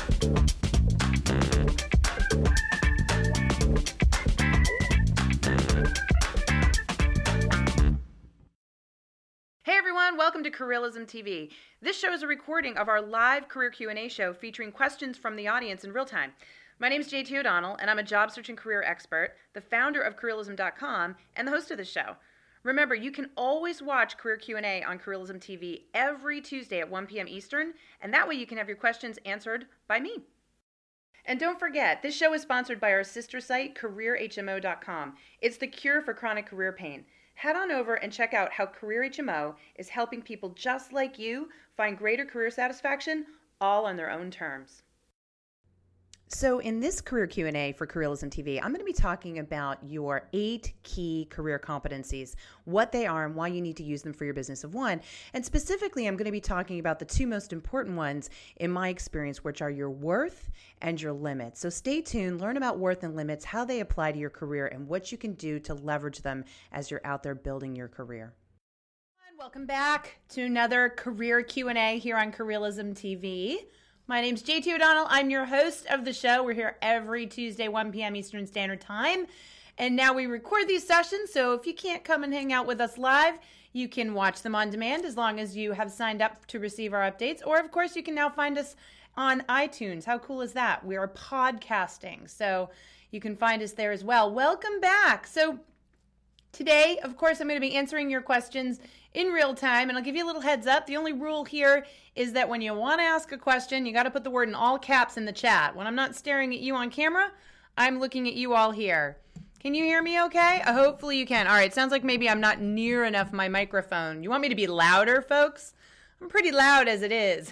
Hey everyone, welcome to Careerism TV. This show is a recording of our live career Q&A show featuring questions from the audience in real time. My name is JT O'Donnell, and I'm a job search and career expert, the founder of Careerism.com, and the host of this show. Remember, you can always watch Career Q&A on Careerism TV every Tuesday at 1 p.m. Eastern, and that way you can have your questions answered by me. And don't forget, this show is sponsored by our sister site, CareerHMO.com. It's the cure for chronic career pain. Head on over and check out how Career HMO is helping people just like you find greater career satisfaction, all on their own terms. So in this career Q&A for Careerism TV, I'm going to be talking about your 8 key career competencies, what they are and why you need to use them for your business of one. And specifically, I'm going to be talking about the 2 most important ones in my experience, which are your worth and your limits. So stay tuned, learn about worth and limits, how they apply to your career, and what you can do to leverage them as you're out there building your career. Welcome back to another career Q&A here on Careerism TV. My name's JT O'Donnell. I'm your host of the show. We're here every Tuesday, 1 p.m. Eastern Standard Time. And now we record these sessions, so if you can't come and hang out with us live, you can watch them on demand as long as you have signed up to receive our updates. Or, of course, you can now find us on iTunes. How cool is that? We are podcasting, so you can find us there as well. Welcome back. So today, of course, I'm going to be answering your questions in real time, and I'll give you a little heads up. The only rule here is that when you want to ask a question, you got to put the word in all caps in the chat. When I'm not staring at you on camera, I'm looking at you all here. Can you hear me okay? Hopefully you can. All right, sounds like maybe I'm not near enough my microphone. You want me to be louder, folks? I'm pretty loud as it is.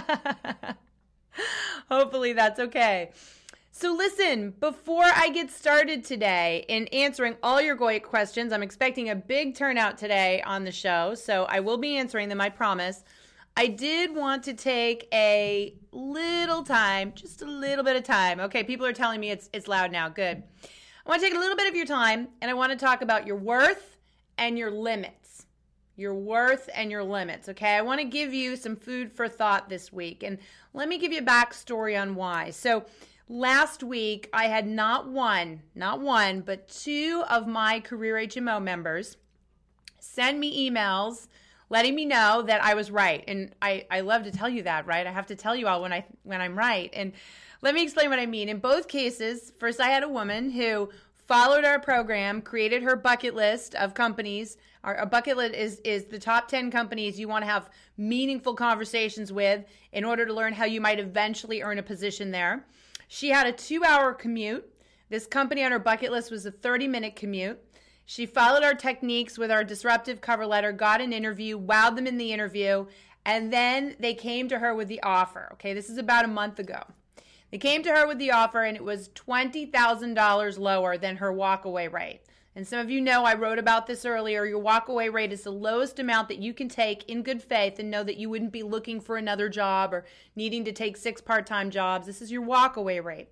Hopefully that's okay. So listen, before I get started today in answering all your great questions, I'm expecting a big turnout today on the show, so I will be answering them, I promise. I did want to take a little time, just a little bit of time. Okay, people are telling me it's loud now. Good. I want to take a little bit of your time, and I want to talk about your worth and your limits. Your worth and your limits, okay? I want to give you some food for thought this week, and let me give you a backstory on why. So last week, I had not one, but 2 of my Career HMO members send me emails letting me know that I was right. And I love to tell you that, right? I have to tell you all when I'm right. And let me explain what I mean. In both cases, first I had a woman who followed our program, created her bucket list of companies. Our bucket list is the top 10 companies you want to have meaningful conversations with in order to learn how you might eventually earn a position there. She had a 2-hour commute. This company on her bucket list was a 30-minute commute. She followed our techniques with our disruptive cover letter, got an interview, wowed them in the interview, and then they came to her with the offer. Okay, this is about a month ago. They came to her with the offer, and it was $20,000 lower than her walkaway rate. And some of you know I wrote about this earlier. Your walkaway rate is the lowest amount that you can take in good faith and know that you wouldn't be looking for another job or needing to take 6 part-time jobs. This is your walkaway rate.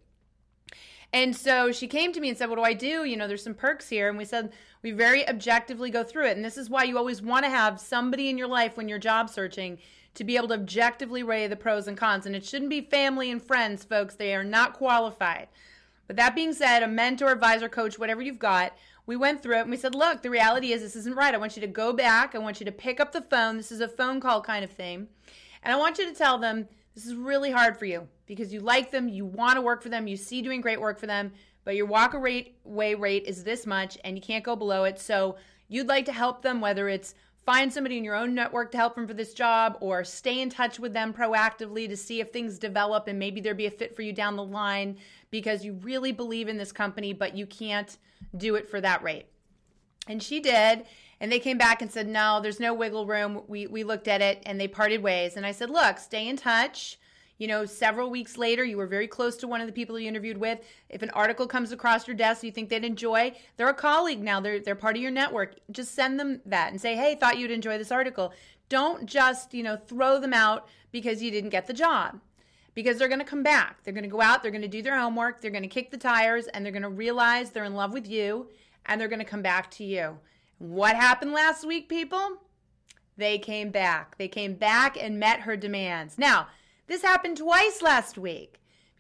And so she came to me and said, what do I do? You know, there's some perks here. And we said, we very objectively go through it. And this is why you always want to have somebody in your life when you're job searching to be able to objectively weigh the pros and cons. And it shouldn't be family and friends, folks. They are not qualified. But that being said, a mentor, advisor, coach, whatever you've got, we went through it and we said, look, the reality is this isn't right. I want you to go back. I want you to pick up the phone. This is a phone call kind of thing. And I want you to tell them this is really hard for you because you like them, you want to work for them, you see doing great work for them, but your walkaway rate is this much and you can't go below it. So you'd like to help them, whether it's find somebody in your own network to help them for this job or stay in touch with them proactively to see if things develop and maybe there'd be a fit for you down the line because you really believe in this company, but you can't do it for that rate. And she did. And they came back and said, no, there's no wiggle room. We looked at it and they parted ways. And I said, look, stay in touch. You know, several weeks later, you were very close to one of the people you interviewed with. If an article comes across your desk you think they'd enjoy, they're a colleague now. They're part of your network. Just send them that and say, hey, thought you'd enjoy this article. Don't just, throw them out because you didn't get the job. Because they're going to come back. They're going to go out. They're going to do their homework. They're going to kick the tires. And they're going to realize they're in love with you. And they're going to come back to you. What happened last week, people? They came back. They came back and met her demands. Now, this happened twice last week.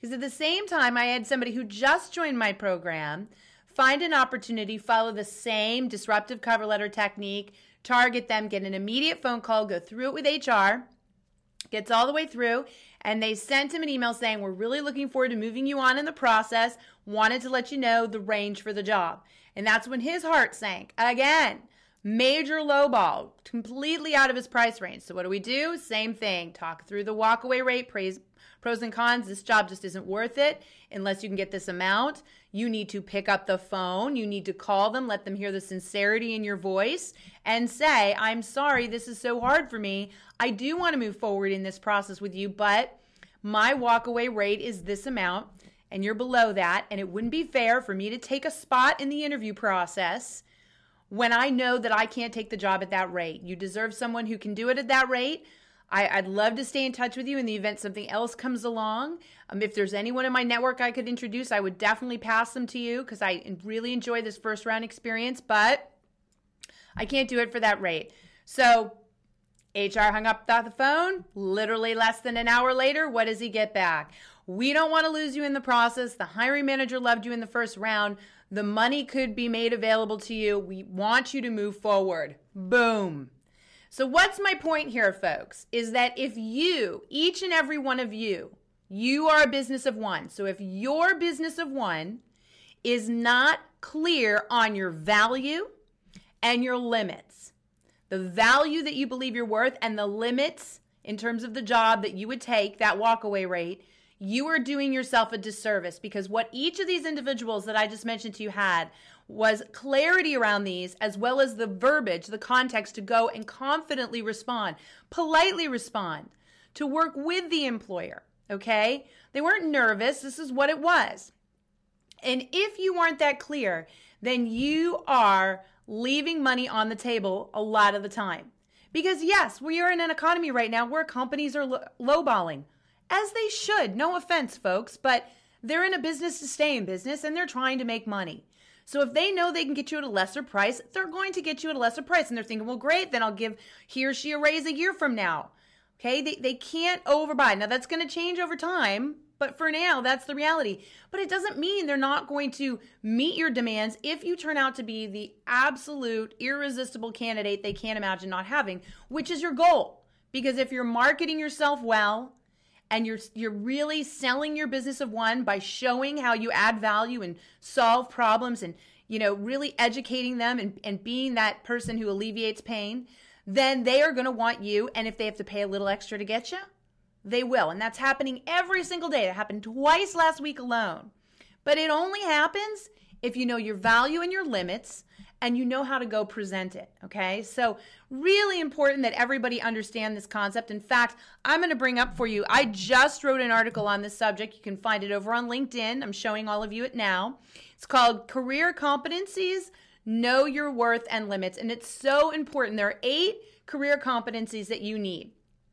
Because at the same time, I had somebody who just joined my program find an opportunity, follow the same disruptive cover letter technique, target them, get an immediate phone call, go through it with HR, gets all the way through, and they sent him an email saying, we're really looking forward to moving you on in the process, wanted to let you know the range for the job. And that's when his heart sank. Again, major lowball, completely out of his price range. So what do? Same thing. Talk through the walkaway rate, pros and cons. This job just isn't worth it unless you can get this amount. You need to pick up the phone. You need to call them, let them hear the sincerity in your voice, and say, I'm sorry, this is so hard for me. I do want to move forward in this process with you, but my walkaway rate is this amount, and you're below that, and it wouldn't be fair for me to take a spot in the interview process when I know that I can't take the job at that rate. You deserve someone who can do it at that rate. I'd love to stay in touch with you in the event something else comes along. If there's anyone in my network I could introduce, I would definitely pass them to you because I really enjoyed this first round experience, but I can't do it for that rate. So HR hung up the phone. Literally less than an hour later, what does he get back? We don't want to lose you in the process. The hiring manager loved you in the first round. The money could be made available to you. We want you to move forward. Boom. So what's my point here, folks, is that if you, each and every one of you are a business of one. So if your business of one is not clear on your value and your limits, the value that you believe you're worth and the limits in terms of the job that you would take, that walkaway rate, you are doing yourself a disservice, because what each of these individuals that I just mentioned to you had was clarity around these, as well as the verbiage, the context to go and confidently respond, politely respond, to work with the employer, okay? They weren't nervous. This is what it was. And if you aren't that clear, then you are leaving money on the table a lot of the time. Because yes, we are in an economy right now where companies are lowballing. As they should. No offense, folks, but they're in a business to stay in business and they're trying to make money. So if they know they can get you at a lesser price, they're going to get you at a lesser price. And they're thinking, well, great, then I'll give he or she a raise a year from now. Okay, they can't overbuy. Now, that's going to change over time, but for now, that's the reality. But it doesn't mean they're not going to meet your demands if you turn out to be the absolute irresistible candidate they can't imagine not having, which is your goal. Because if you're marketing yourself well, and you're really selling your business of one by showing how you add value and solve problems and, really educating them and being that person who alleviates pain, then they are going to want you. And if they have to pay a little extra to get you, they will. And that's happening every single day. That happened twice last week alone. But it only happens if you know your value and your limits and you know how to go present it, okay? So really important that everybody understand this concept. In fact, I'm going to bring up for you, I just wrote an article on this subject. You can find it over on LinkedIn. I'm showing all of you it now. It's called Career Competencies, Know Your Worth and Limits. And it's so important. There are 8 career competencies that you need.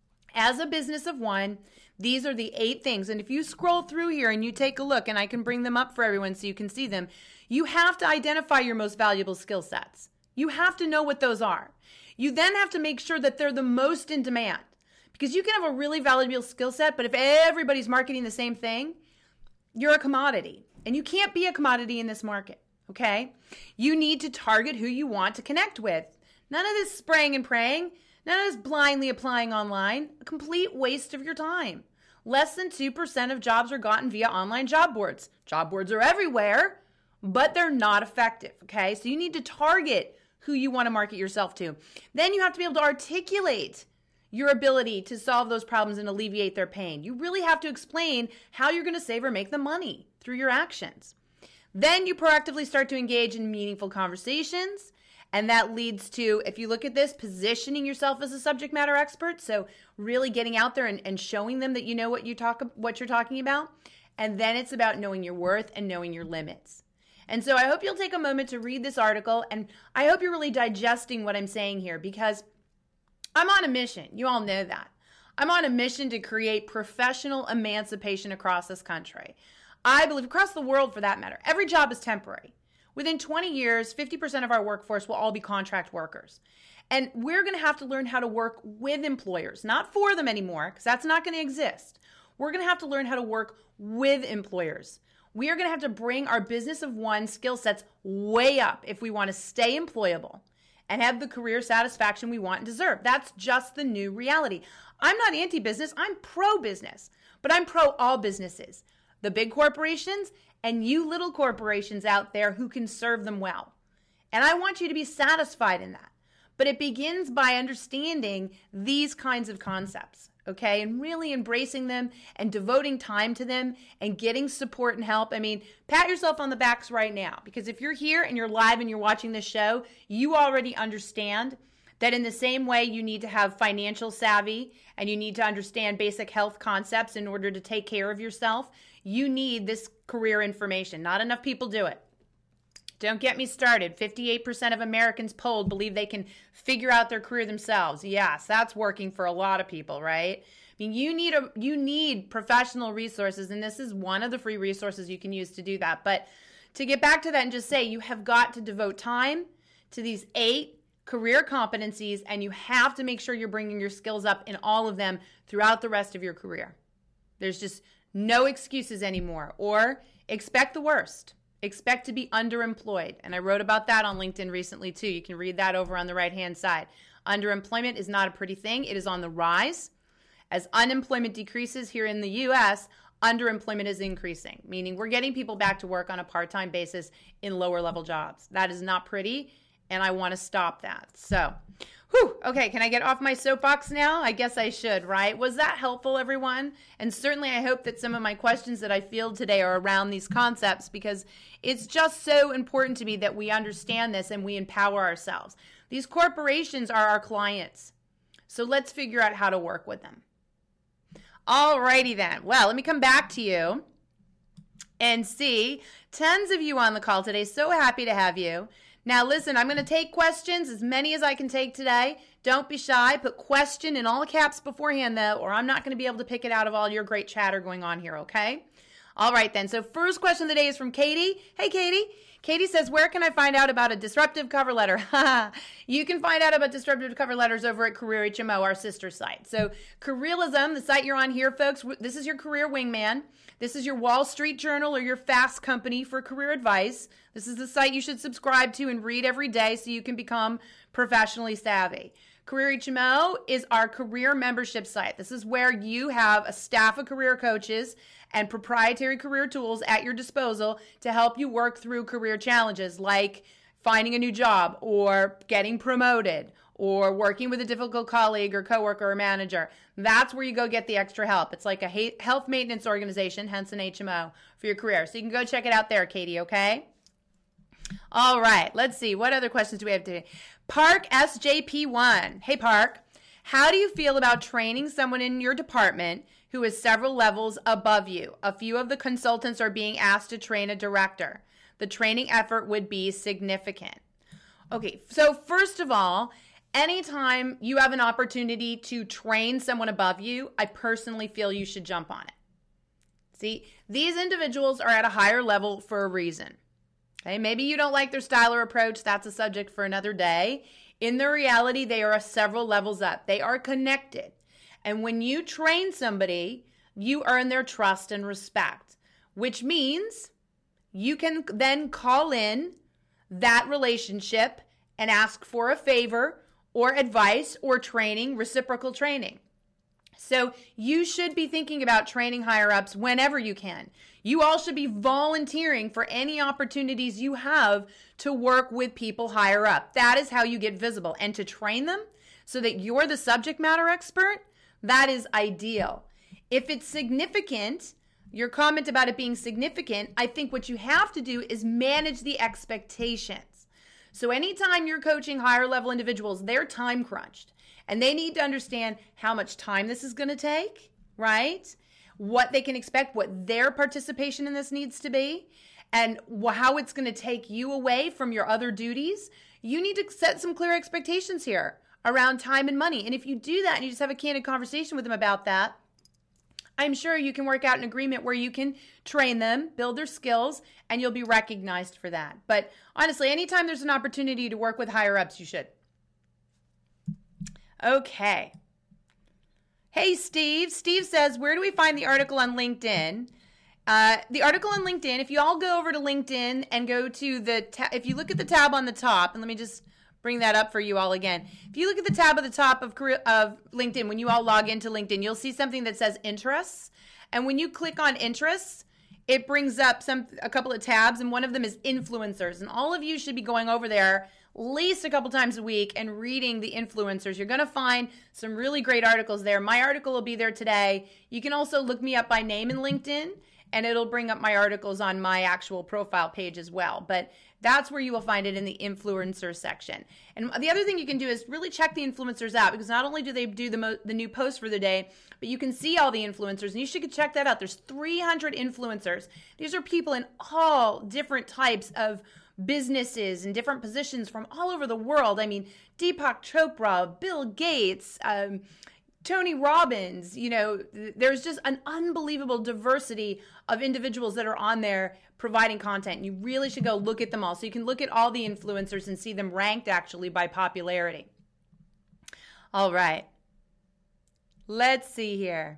As a business of one, these are the 8 things. And if you scroll through here and you take a look, and I can bring them up for everyone so you can see them, you have to identify your most valuable skill sets. You have to know what those are. You then have to make sure that they're the most in demand, because you can have a really valuable skill set, but if everybody's marketing the same thing, you're a commodity, and you can't be a commodity in this market, okay? You need to target who you want to connect with. None of this spraying and praying, none of this blindly applying online, a complete waste of your time. Less than 2% of jobs are gotten via online job boards. Job boards are everywhere, but they're not effective, okay? So you need to target who you want to market yourself to. Then you have to be able to articulate your ability to solve those problems and alleviate their pain. You really have to explain how you're going to save or make them money through your actions. Then you proactively start to engage in meaningful conversations, and that leads to, if you look at this, positioning yourself as a subject matter expert. So really getting out there and showing them that you know what you're talking about. And then it's about knowing your worth and knowing your limits. And so I hope you'll take a moment to read this article, and I hope you're really digesting what I'm saying here, because I'm on a mission. You all know that. I'm on a mission to create professional emancipation across this country. I believe across the world, for that matter, every job is temporary. Within 20 years, 50% of our workforce will all be contract workers. And we're going to have to learn how to work with employers, not for them anymore, because that's not going to exist. we're going to have to learn how to work with employers. We are going to have to bring our business of one skill sets way up if we want to stay employable and have the career satisfaction we want and deserve. That's just the new reality. I'm not anti-business, I'm pro-business, but I'm pro all businesses. The big corporations and you little corporations out there who can serve them well. And I want you to be satisfied in that. But it begins by understanding these kinds of concepts, okay? And really embracing them and devoting time to them and getting support and help. I mean, pat yourself on the backs right now, because if you're here and you're live and you're watching this show, you already understand that in the same way you need to have financial savvy and you need to understand basic health concepts in order to take care of yourself, you need this career information. Not enough people do it. Don't get me started. 58% of Americans polled believe they can figure out their career themselves. Yes, that's working for a lot of people, right? I mean, you need professional resources, and this is one of the free resources you can use to do that. But to get back to that and just say, you have got to devote time to these 8 career competencies, and you have to make sure you're bringing your skills up in all of them throughout the rest of your career. There's just no excuses anymore, or expect the worst. Expect to be underemployed. And I wrote about that on LinkedIn recently too. You can read that over on the right-hand side. Underemployment is not a pretty thing. It is on the rise. As unemployment decreases here in the U.S., underemployment is increasing, meaning we're getting people back to work on a part-time basis in lower-level jobs. That is not pretty, and I want to stop that. So, okay, can I get off my soapbox now? I guess I should, right? Was that helpful, everyone? And certainly I hope that some of my questions that I field today are around these concepts, because it's just so important to me that we understand this and we empower ourselves. These corporations are our clients, so let's figure out how to work with them. Alrighty then. Well, let me come back to you and see tons of you on the call today. So happy to have you. Now, listen, I'm going to take questions, as many as I can take today. Don't be shy. Put question in all caps beforehand, though, or I'm not going to be able to pick it out of all your great chatter going on here, okay? All right, then. So first question of the day is from Katie. Hey, Katie. Katie says, where can I find out about a disruptive cover letter? You can find out about disruptive cover letters over at Career HMO, our sister site. So Careerism, the site you're on here, folks, this is your career wingman. This is your Wall Street Journal or your Fast Company for career advice. This is the site you should subscribe to and read every day so you can become professionally savvy. Career HMO is our career membership site. This is where you have a staff of career coaches and proprietary career tools at your disposal to help you work through career challenges like finding a new job or getting promoted or working with a difficult colleague or coworker or manager. That's where you go get the extra help. It's like a health maintenance organization, hence an HMO for your career. So you can go check it out there, Katie, okay? All right, let's see. What other questions do we have today? Park SJP1. Hey, Park. How do you feel about training someone in your department who is several levels above you? A few of the consultants are being asked to train a director. The training effort would be significant. Okay, so first of all, anytime you have an opportunity to train someone above you, I personally feel you should jump on it. See, these individuals are at a higher level for a reason. Okay, maybe you don't like their style or approach. That's a subject for another day. In their reality, they are several levels up. They are connected. And when you train somebody, you earn their trust and respect, which means you can then call in that relationship and ask for a favor or advice or training, reciprocal training. So you should be thinking about training higher ups whenever you can. You all should be volunteering for any opportunities you have to work with people higher up. That is how you get visible. And to train them so that you're the subject matter expert, that is ideal. If it's significant, your comment about it being significant, I think what you have to do is manage the expectations. So anytime you're coaching higher level individuals, they're time crunched. And they need to understand how much time this is going to take, right? What they can expect, what their participation in this needs to be, and how it's going to take you away from your other duties. You need to set some clear expectations here around time and money. And if you do that and you just have a candid conversation with them about that, I'm sure you can work out an agreement where you can train them, build their skills, and you'll be recognized for that. But honestly, anytime there's an opportunity to work with higher ups, you should. Okay. Hey, Steve. Steve says, where do we find the article on LinkedIn? The article on LinkedIn, if you all go over to LinkedIn and go to if you look at the tab on the top, and let me just bring that up for you all again. If you look at the tab at the top of LinkedIn, when you all log into LinkedIn, you'll see something that says interests. And when you click on interests, it brings up a couple of tabs, and one of them is influencers. And all of you should be going over there at least a couple times a week and reading the influencers. You're going to find some really great articles there. My article will be there today. You can also look me up by name in LinkedIn, and it'll bring up my articles on my actual profile page as well. But that's where you will find it, in the influencer section. And the other thing you can do is really check the influencers out, because not only do they do the new post for the day, but you can see all the influencers, and you should check that out. There's 300 influencers. These are people in all different types of businesses and different positions from all over the world. I mean, Deepak Chopra, Bill Gates, Tony Robbins, there's just an unbelievable diversity of individuals that are on there providing content. You really should go look at them all. So you can look at all the influencers and see them ranked actually by popularity. All right. Let's see here.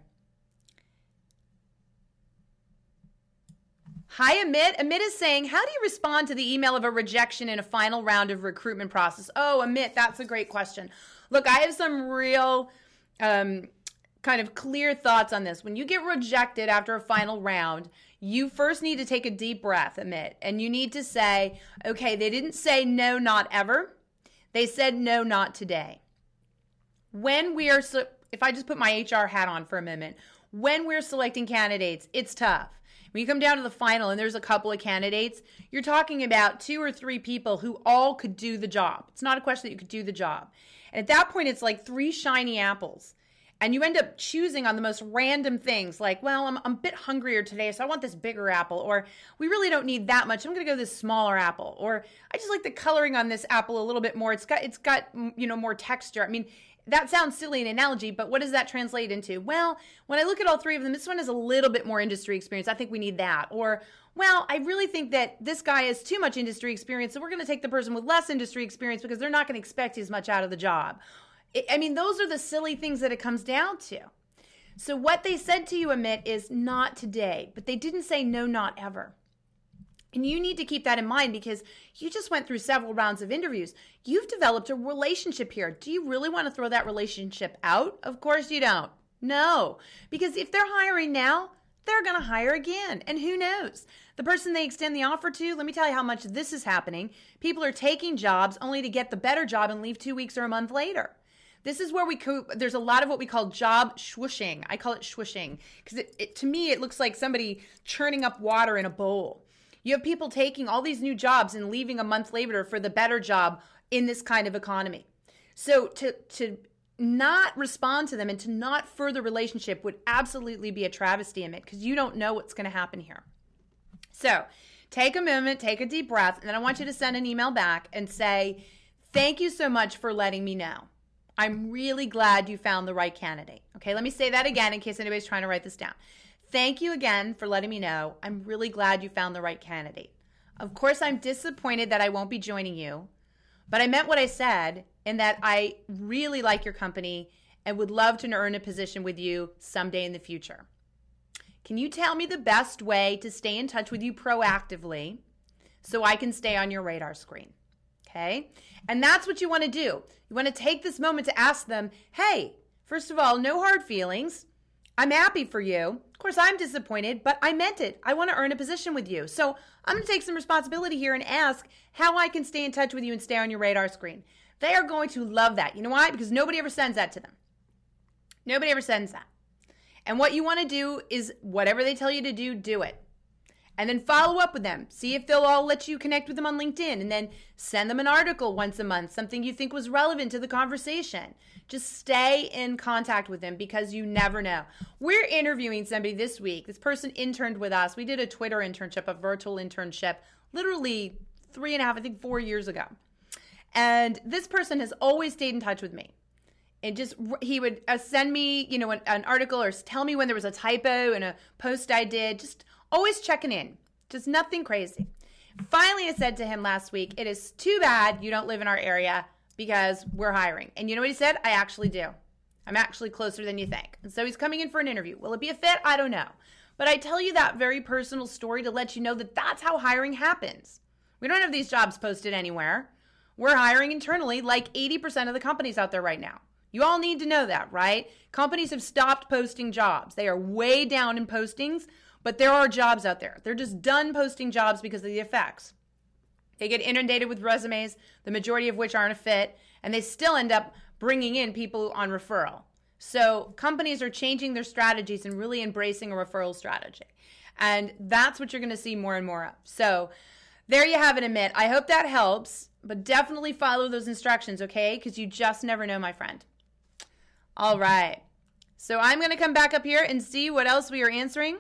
Hi, Amit. Amit is saying, how do you respond to the email of a rejection in a final round of recruitment process? Oh, Amit, that's a great question. Look, I have some real kind of clear thoughts on this. When you get rejected after a final round, you first need to take a deep breath, Amit, and you need to say, okay, they didn't say no, not ever. They said no, not today. If I just put my HR hat on for a moment, when we're selecting candidates, it's tough. When you come down to the final and there's a couple of candidates, you're talking about 2 or 3 people who all could do the job. It's not a question that you could do the job. And at that point, it's like 3 shiny apples. And you end up choosing on the most random things, like, well, I'm a bit hungrier today, so I want this bigger apple. Or we really don't need that much. I'm going to go this smaller apple. Or I just like the coloring on this apple a little bit more. It's got more texture. I mean, that sounds silly in analogy, but what does that translate into? Well, when I look at all 3 of them, this one has a little bit more industry experience. I think we need that. Or, well, I really think that this guy has too much industry experience, so we're going to take the person with less industry experience because they're not going to expect as much out of the job. I mean, those are the silly things that it comes down to. So what they said to you, Amit, is not today, but they didn't say no, not ever. And you need to keep that in mind, because you just went through several rounds of interviews. You've developed a relationship here. Do you really want to throw that relationship out? Of course you don't. No, because if they're hiring now, they're going to hire again. And who knows? The person they extend the offer to, let me tell you how much this is happening. People are taking jobs only to get the better job and leave 2 weeks or a month later. This is where there's a lot of what we call job swooshing. I call it swooshing because to me, it looks like somebody churning up water in a bowl. You have people taking all these new jobs and leaving a month later for the better job in this kind of economy. So to not respond to them and to not further relationship would absolutely be a travesty, Amit, because you don't know what's going to happen here. So take a moment, take a deep breath, and then I want you to send an email back and say, thank you so much for letting me know. I'm really glad you found the right candidate. Okay, let me say that again in case anybody's trying to write this down. Thank you again for letting me know. I'm really glad you found the right candidate. Of course, I'm disappointed that I won't be joining you, but I meant what I said in that I really like your company and would love to earn a position with you someday in the future. Can you tell me the best way to stay in touch with you proactively so I can stay on your radar screen? Okay? And that's what you want to do. You want to take this moment to ask them, hey, first of all, no hard feelings. I'm happy for you. Of course, I'm disappointed, but I meant it. I want to earn a position with you. So I'm going to take some responsibility here and ask how I can stay in touch with you and stay on your radar screen. They are going to love that. You know why? Because nobody ever sends that to them. Nobody ever sends that. And what you want to do is whatever they tell you to do, do it. And then follow up with them. See if they'll all let you connect with them on LinkedIn. And then send them an article once a month, something you think was relevant to the conversation. Just stay in contact with them because you never know. We're interviewing somebody this week. This person interned with us. We did a Twitter internship, a virtual internship, literally 4 years ago. And this person has always stayed in touch with me. And he would send me, an article or tell me when there was a typo in a post I did. Just always checking in. Just nothing crazy. Finally, I said to him last week, it is too bad you don't live in our area because we're hiring. And you know what he said? I actually do. I'm actually closer than you think. And so he's coming in for an interview. Will it be a fit? I don't know. But I tell you that very personal story to let you know that that's how hiring happens. We don't have these jobs posted anywhere. We're hiring internally like 80% of the companies out there right now. You all need to know that, right? Companies have stopped posting jobs. They are way down in postings, but there are jobs out there. They're just done posting jobs because of the effects. They get inundated with resumes, the majority of which aren't a fit, and they still end up bringing in people on referral. So companies are changing their strategies and really embracing a referral strategy. And that's what you're going to see more and more of. So there you have it, Amit. I hope that helps, but definitely follow those instructions, okay? Because you just never know, my friend. All right. So I'm going to come back up here and see what else we are answering.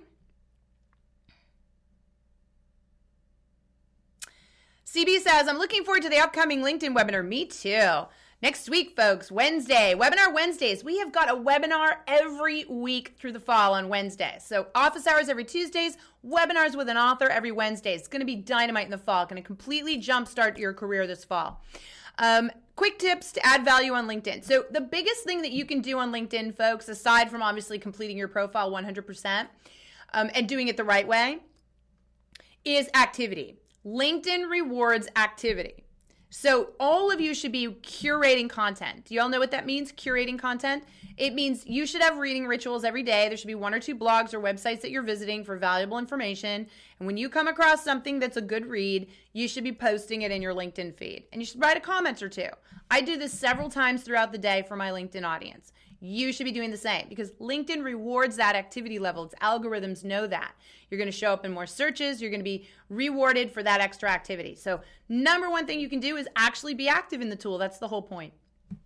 CB says, I'm looking forward to the upcoming LinkedIn webinar. Me too. Next week, folks, Wednesday, Webinar Wednesdays. We have got a webinar every week through the fall on Wednesday. So office hours every Tuesdays, webinars with an author every Wednesday. It's going to be dynamite in the fall. Going to completely jumpstart your career this fall. Quick tips to add value on LinkedIn. So the biggest thing that you can do on LinkedIn, folks, aside from obviously completing your profile 100% and doing it the right way, is activity. LinkedIn rewards activity. So all of you should be curating content. Do you all know what that means, curating content? It means you should have reading rituals every day. There should be 1 or 2 blogs or websites that you're visiting for valuable information. And when you come across something that's a good read, you should be posting it in your LinkedIn feed. And you should write a comment or 2. I do this several times throughout the day for my LinkedIn audience. You should be doing the same because LinkedIn rewards that activity level. Its algorithms know that. You're going to show up in more searches. You're going to be rewarded for that extra activity. So number one thing you can do is actually be active in the tool. That's the whole point.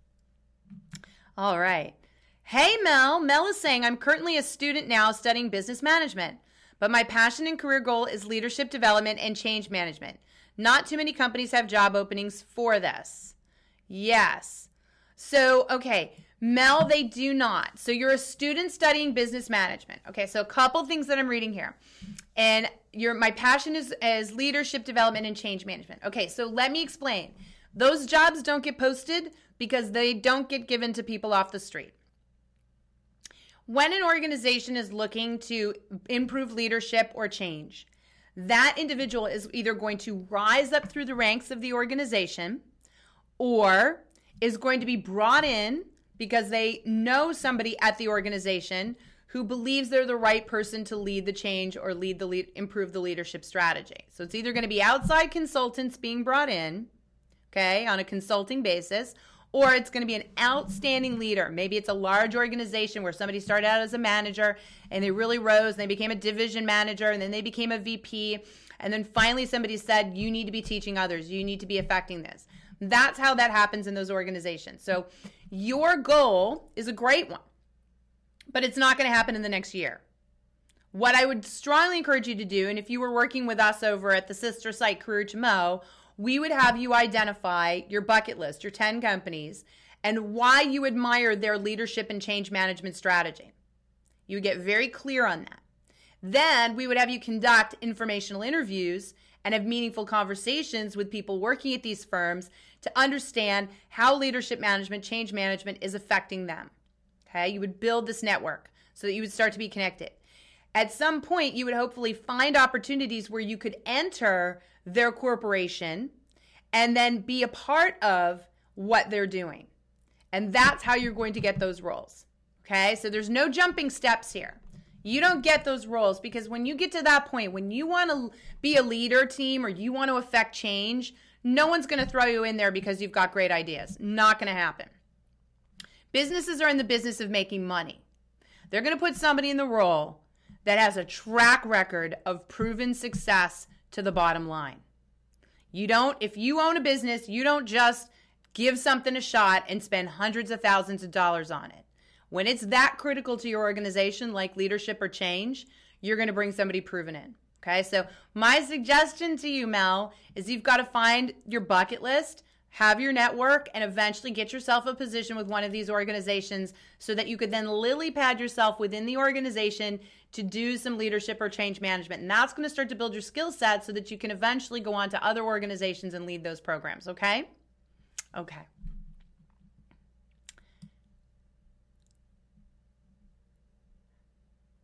All right. Hey, Mel. Mel is saying, I'm currently a student now studying business management, but my passion and career goal is leadership development and change management. Not too many companies have job openings for this. Yes. So, okay. Mel, they do not. So you're a student studying business management. Okay, so a couple things that I'm reading here. And my passion is leadership development and change management. Okay, so let me explain. Those jobs don't get posted because they don't get given to people off the street. When an organization is looking to improve leadership or change, that individual is either going to rise up through the ranks of the organization or is going to be brought in because they know somebody at the organization who believes they're the right person to lead the change or improve the leadership strategy. So it's either going to be outside consultants being brought in, okay, on a consulting basis, or it's going to be an outstanding leader. Maybe it's a large organization where somebody started out as a manager and they really rose and they became a division manager and then they became a VP. And then finally somebody said, you need to be teaching others. You need to be affecting this. That's how that happens in those organizations. So your goal is a great one, but it's not going to happen in the next year. What I would strongly encourage you to do, and if you were working with us over at the sister site Career to Mo, we would have you identify your bucket list, your 10 companies, and why you admire their leadership and change management strategy. You would get very clear on that. Then we would have you conduct informational interviews and have meaningful conversations with people working at these firms to understand how leadership management, change management is affecting them. Okay, you would build this network so that you would start to be connected. At some point, you would hopefully find opportunities where you could enter their corporation and then be a part of what they're doing. And that's how you're going to get those roles. Okay, so there's no jumping steps here. You don't get those roles because when you get to that point, when you want to be a leader team or you want to affect change, no one's going to throw you in there because you've got great ideas. Not going to happen. Businesses are in the business of making money. They're going to put somebody in the role that has a track record of proven success to the bottom line. If you own a business, you don't just give something a shot and spend hundreds of thousands of dollars on it. When it's that critical to your organization, like leadership or change, you're going to bring somebody proven in. Okay, so my suggestion to you, Mel, is you've got to find your bucket list, have your network, and eventually get yourself a position with one of these organizations so that you could then lily pad yourself within the organization to do some leadership or change management. And that's going to start to build your skill set so that you can eventually go on to other organizations and lead those programs, okay? Okay.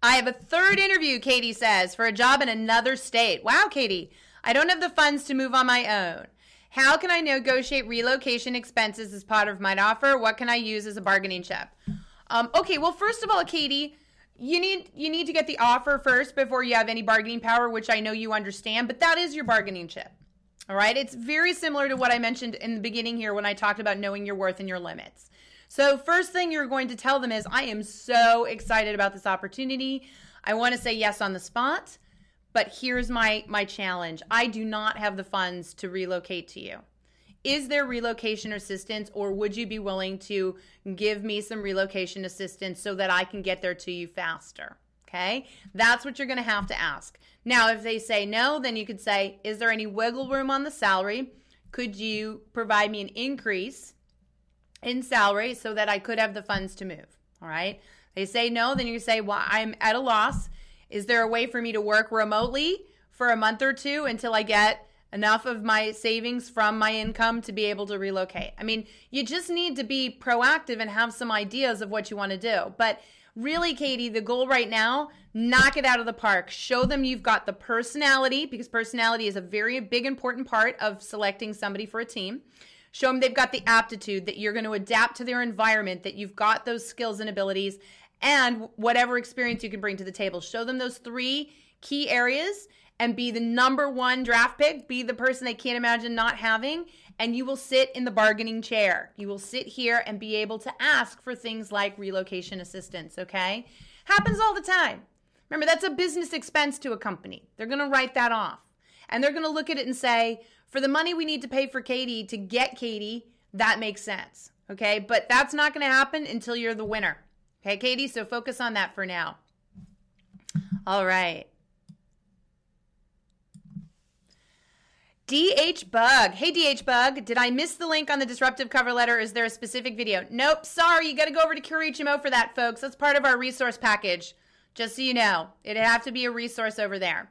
I have a third interview, Katie says, for a job in another state. Wow, Katie. I don't have the funds to move on my own. How can I negotiate relocation expenses as part of my offer? What can I use as a bargaining chip? Okay, well, first of all, Katie, you need to get the offer first before you have any bargaining power, which I know you understand, but that is your bargaining chip. All right? It's very similar to what I mentioned in the beginning here when I talked about knowing your worth and your limits. So first thing you're going to tell them is, I am so excited about this opportunity. I want to say yes on the spot, but here's my challenge. I do not have the funds to relocate to you. Is there relocation assistance, or would you be willing to give me some relocation assistance so that I can get there to you faster? Okay? That's what you're going to have to ask. Now, if they say no, then you could say, is there any wiggle room on the salary? Could you provide me an increase in salary so that I could have the funds to move? All right? They say no, then you say, well, I'm at a loss. Is there a way for me to work remotely for a month or two until I get enough of my savings from my income to be able to relocate? I mean, you just need to be proactive and have some ideas of what you want to do. But really, Katie, the goal right now, knock it out of the park. Show them you've got the personality, because personality is a very big, important part of selecting somebody for a team. Show them they've got the aptitude, that you're going to adapt to their environment, that you've got those skills and abilities, and whatever experience you can bring to the table. Show them those 3 key areas and be the number 1 draft pick. Be the person they can't imagine not having, and you will sit in the bargaining chair. You will sit here and be able to ask for things like relocation assistance, okay? Happens all the time. Remember, that's a business expense to a company. They're going to write that off. And they're going to look at it and say, for the money we need to pay for Katie to get Katie, that makes sense, okay? But that's not going to happen until you're the winner. Okay, Katie, so focus on that for now. All right. DH Bug. Hey, DH Bug, did I miss the link on the disruptive cover letter? Is there a specific video? Nope, sorry. You got to go over to CareerHMO for that, folks. That's part of our resource package, just so you know. It'd have to be a resource over there.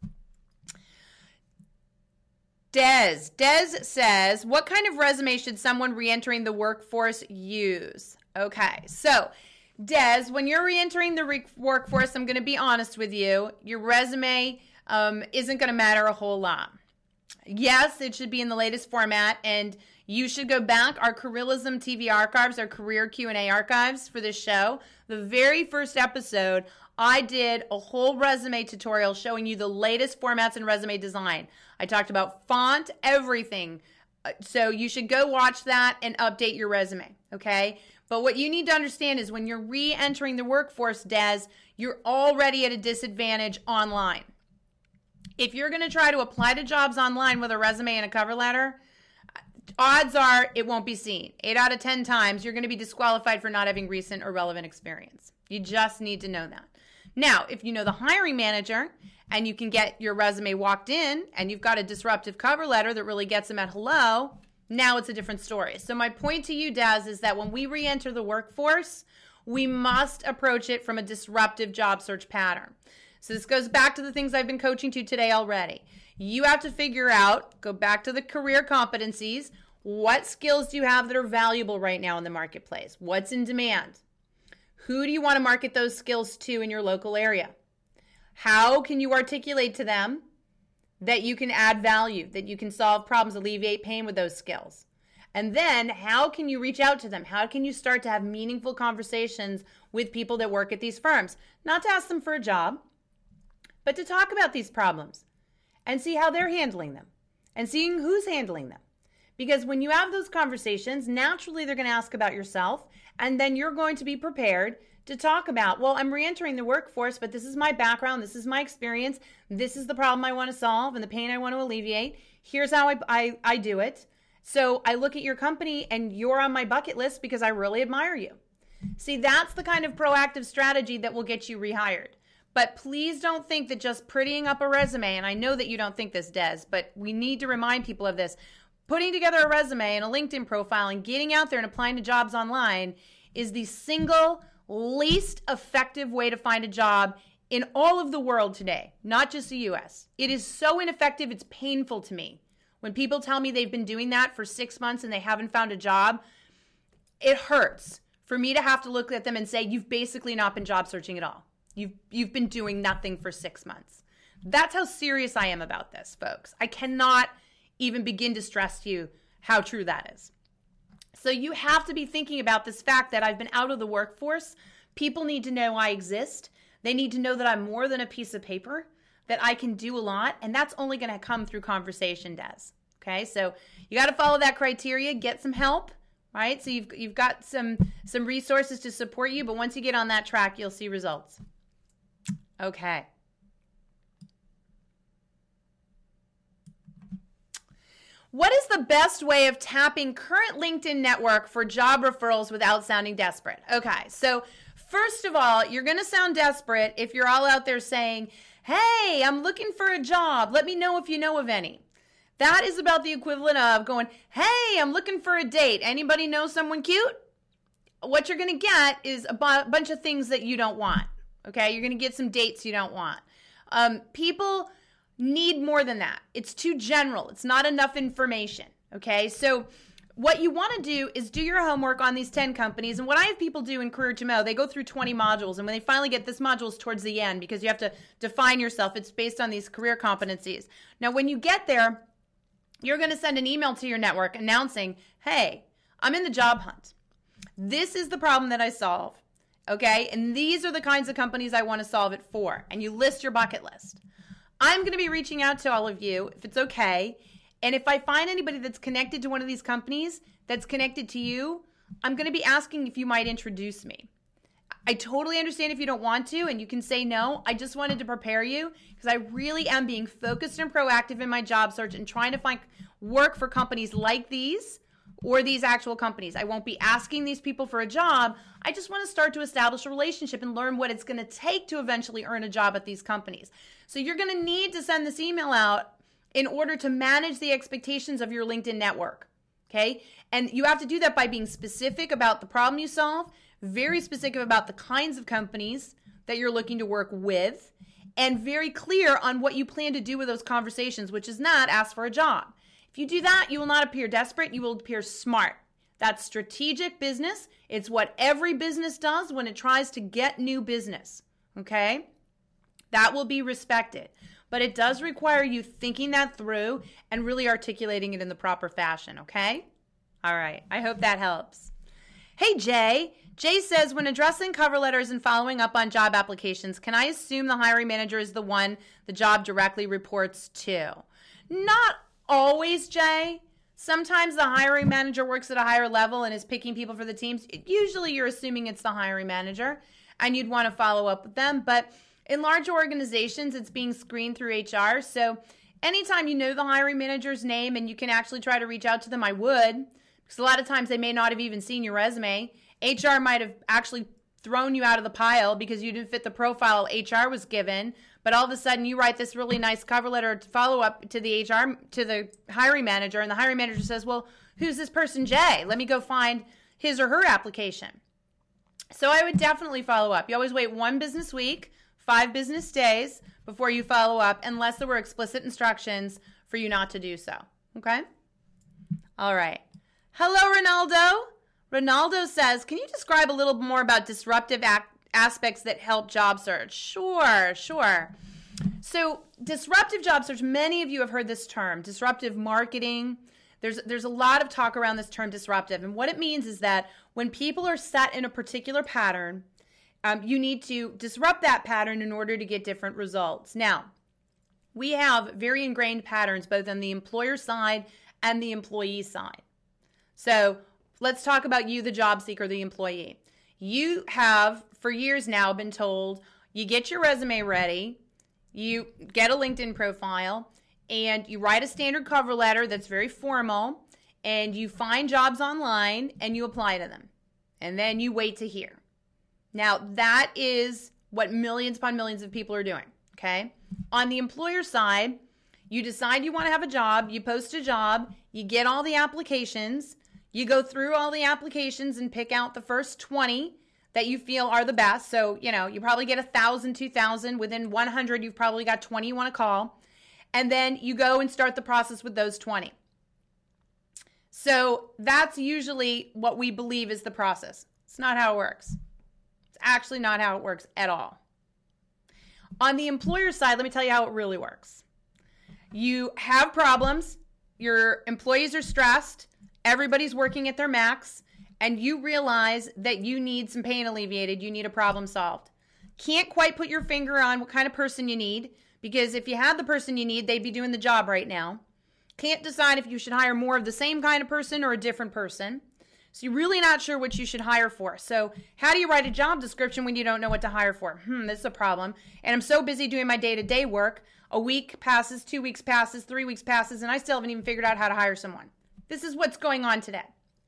Des says, what kind of resume should someone re-entering the workforce use? Okay, so Des, when you're re-entering the workforce, I'm going to be honest with you, your resume isn't going to matter a whole lot. Yes, it should be in the latest format, and you should go back. Our Careerism TV archives, our career Q&A archives for this show. The very first episode, I did a whole resume tutorial showing you the latest formats in resume design. I talked about font, everything. So you should go watch that and update your resume, okay? But what you need to understand is when you're re-entering the workforce, Des, you're already at a disadvantage online. If you're going to try to apply to jobs online with a resume and a cover letter, odds are it won't be seen. 8 out of 10 times, you're going to be disqualified for not having recent or relevant experience. You just need to know that. Now, if you know the hiring manager and you can get your resume walked in and you've got a disruptive cover letter that really gets them at hello, now it's a different story. So my point to you, Daz, is that when we re-enter the workforce, we must approach it from a disruptive job search pattern. So this goes back to the things I've been coaching to today already. You have to figure out, go back to the career competencies, what skills do you have that are valuable right now in the marketplace? What's in demand? Who do you want to market those skills to in your local area? How can you articulate to them that you can add value, that you can solve problems, alleviate pain with those skills? And then how can you reach out to them? How can you start to have meaningful conversations with people that work at these firms? Not to ask them for a job, but to talk about these problems and see how they're handling them and seeing who's handling them. Because when you have those conversations, naturally they're going to ask about yourself, and then you're going to be prepared to talk about, well, I'm re-entering the workforce, but this is my background, this is my experience, this is the problem I want to solve and the pain I want to alleviate. Here's how I do it. So I look at your company and you're on my bucket list because I really admire you. See, that's the kind of proactive strategy that will get you rehired. But please don't think that just prettying up a resume, and I know that you don't think this, Des, but we need to remind people of this. Putting together a resume and a LinkedIn profile and getting out there and applying to jobs online is the single least effective way to find a job in all of the world today, not just the US. It is so ineffective, it's painful to me. When people tell me they've been doing that for 6 months and they haven't found a job, it hurts for me to have to look at them and say, you've basically not been job searching at all. You've been doing nothing for 6 months. That's how serious I am about this, folks. I cannot even begin to stress to you how true that is. So you have to be thinking about this fact that I've been out of the workforce. People need to know I exist. They need to know that I'm more than a piece of paper, that I can do a lot, and that's only going to come through conversation, Des. Okay, so you got to follow that criteria, get some help, right? So you've got some resources to support you, but once you get on that track, you'll see results. Okay. What is the best way of tapping current LinkedIn network for job referrals without sounding desperate? Okay, so first of all, you're going to sound desperate if you're all out there saying, hey, I'm looking for a job. Let me know if you know of any. That is about the equivalent of going, hey, I'm looking for a date. Anybody know someone cute? What you're going to get is a bunch of things that you don't want. Okay, you're going to get some dates you don't want. People need more than that. It's too general. It's not enough information. Okay, so what you want to do is do your homework on these 10 companies. And what I have people do in Career to Mo, they go through 20 modules. And when they finally get this module is towards the end because you have to define yourself. It's based on these career competencies. Now, when you get there, you're going to send an email to your network announcing, hey, I'm in the job hunt. This is the problem that I solve. Okay, and these are the kinds of companies I want to solve it for. And you list your bucket list. I'm going to be reaching out to all of you, if it's okay. And if I find anybody that's connected to one of these companies that's connected to you, I'm going to be asking if you might introduce me. I totally understand if you don't want to, and you can say no. I just wanted to prepare you because I really am being focused and proactive in my job search and trying to find work for companies like these or these actual companies. I won't be asking these people for a job. I just want to start to establish a relationship and learn what it's going to take to eventually earn a job at these companies. So you're going to need to send this email out in order to manage the expectations of your LinkedIn network, okay? And you have to do that by being specific about the problem you solve, very specific about the kinds of companies that you're looking to work with, and very clear on what you plan to do with those conversations, which is not ask for a job. If you do that, you will not appear desperate. You will appear smart. That's strategic business. It's what every business does when it tries to get new business, okay? That will be respected. But it does require you thinking that through and really articulating it in the proper fashion, okay? All right. I hope that helps. Hey, Jay. Jay says, when addressing cover letters and following up on job applications, can I assume the hiring manager is the one the job directly reports to? Not always, Jay. Sometimes the hiring manager works at a higher level and is picking people for the teams. Usually you're assuming it's the hiring manager and you'd want to follow up with them. But in large organizations, it's being screened through HR. So anytime you know the hiring manager's name and you can actually try to reach out to them, I would. Because a lot of times they may not have even seen your resume. HR might have actually thrown you out of the pile because you didn't fit the profile HR was given. But all of a sudden you write this really nice cover letter to follow up to the hiring manager. And the hiring manager says, well, who's this person, Jay? Let me go find his or her application. So I would definitely follow up. You always wait 1 business week, 5 business days before you follow up, unless there were explicit instructions for you not to do so. Okay? All right. Hello, Ronaldo. Ronaldo says, can you describe a little more about disruptive aspects that help job search? Sure. So disruptive job search, many of you have heard this term, disruptive marketing. There's a lot of talk around this term disruptive. And what it means is that when people are set in a particular pattern, you need to disrupt that pattern in order to get different results. Now, we have very ingrained patterns both on the employer side and the employee side. So let's talk about you, the job seeker, the employee. You have, for years now, been told you get your resume ready, you get a LinkedIn profile, and you write a standard cover letter that's very formal, and you find jobs online, and you apply to them. And then you wait to hear. Now, that is what millions upon millions of people are doing, okay? On the employer side, you decide you want to have a job, you post a job, you get all the applications, you go through all the applications and pick out the first 20 that you feel are the best. So, you probably get 1,000, 2,000. Within 100, you've probably got 20 you want to call. And then you go and start the process with those 20. So that's usually what we believe is the process. It's not how it works. It's actually not how it works at all. On the employer side, let me tell you how it really works. You have problems, your employees are stressed, everybody's working at their max, and you realize that you need some pain alleviated, you need a problem solved. Can't quite put your finger on what kind of person you need, because if you had the person you need, they'd be doing the job right now. Can't decide if you should hire more of the same kind of person or a different person. So you're really not sure what you should hire for. So how do you write a job description when you don't know what to hire for? This is a problem. And I'm so busy doing my day-to-day work. A week passes, 2 weeks passes, 3 weeks passes, and I still haven't even figured out how to hire someone. This is what's going on today.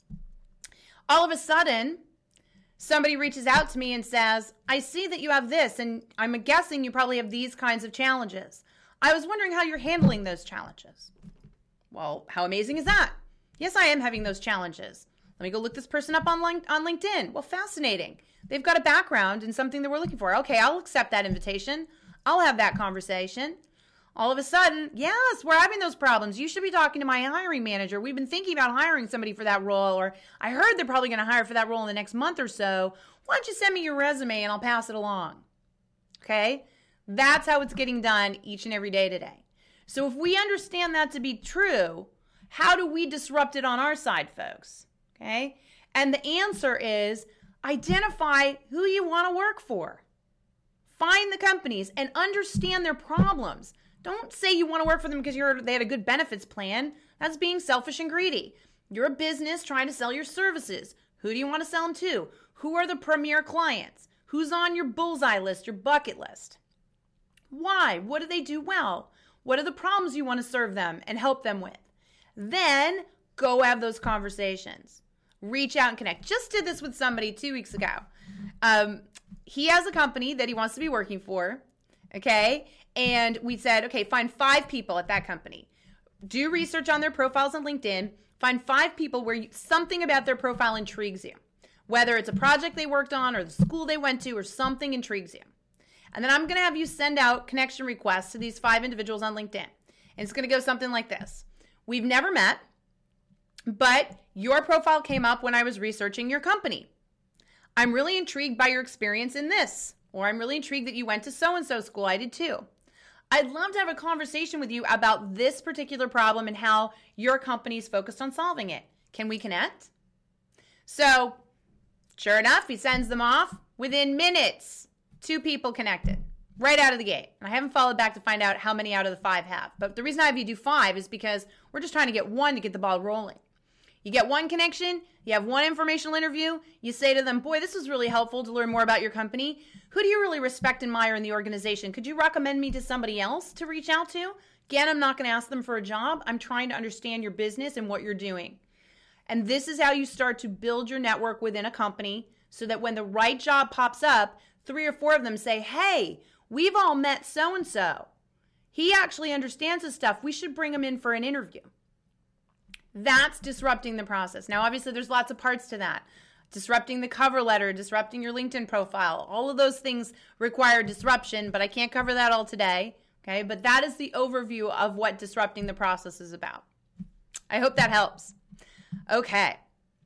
All of a sudden, somebody reaches out to me and says, I see that you have this, and I'm guessing you probably have these kinds of challenges. I was wondering how you're handling those challenges. Well, how amazing is that? Yes, I am having those challenges. Let me go look this person up on LinkedIn. Well, fascinating. They've got a background in something that we're looking for. Okay, I'll accept that invitation. I'll have that conversation. All of a sudden, yes, we're having those problems. You should be talking to my hiring manager. We've been thinking about hiring somebody for that role, or I heard they're probably going to hire for that role in the next month or so. Why don't you send me your resume and I'll pass it along? Okay? That's how it's getting done each and every day today. So if we understand that to be true, how do we disrupt it on our side, folks? Okay? And the answer is identify who you want to work for. Find the companies and understand their problems. Don't say you want to work for them because they had a good benefits plan. That's being selfish and greedy. You're a business trying to sell your services. Who do you want to sell them to? Who are the premier clients? Who's on your bullseye list, your bucket list? Why? What do they do well? What are the problems you want to serve them and help them with? Then go have those conversations. Reach out and connect. Just did this with somebody 2 weeks ago. He has a company that he wants to be working for, okay? And we said, okay, find 5 people at that company. Do research on their profiles on LinkedIn. Find 5 people where something about their profile intrigues you. Whether it's a project they worked on or the school they went to or something intrigues you. And then I'm going to have you send out connection requests to these 5 individuals on LinkedIn. And it's going to go something like this. We've never met, but your profile came up when I was researching your company. I'm really intrigued by your experience in this, or I'm really intrigued that you went to so-and-so school. I did too. I'd love to have a conversation with you about this particular problem and how your company is focused on solving it. Can we connect? So, sure enough, he sends them off. Within minutes, 2 people connected right out of the gate. And I haven't followed back to find out how many out of the 5 have. But the reason I have you do 5 is because we're just trying to get 1 to get the ball rolling. You get 1 connection, you have 1 informational interview, you say to them, boy, this was really helpful to learn more about your company. Who do you really respect and admire in the organization? Could you recommend me to somebody else to reach out to? Again, I'm not going to ask them for a job. I'm trying to understand your business and what you're doing. And this is how you start to build your network within a company so that when the right job pops up, 3 or 4 of them say, hey, we've all met so-and-so. He actually understands his stuff. We should bring him in for an interview. That's disrupting the process. Now, obviously, there's lots of parts to that. Disrupting the cover letter, disrupting your LinkedIn profile. All of those things require disruption, but I can't cover that all today. Okay, but that is the overview of what disrupting the process is about. I hope that helps. Okay.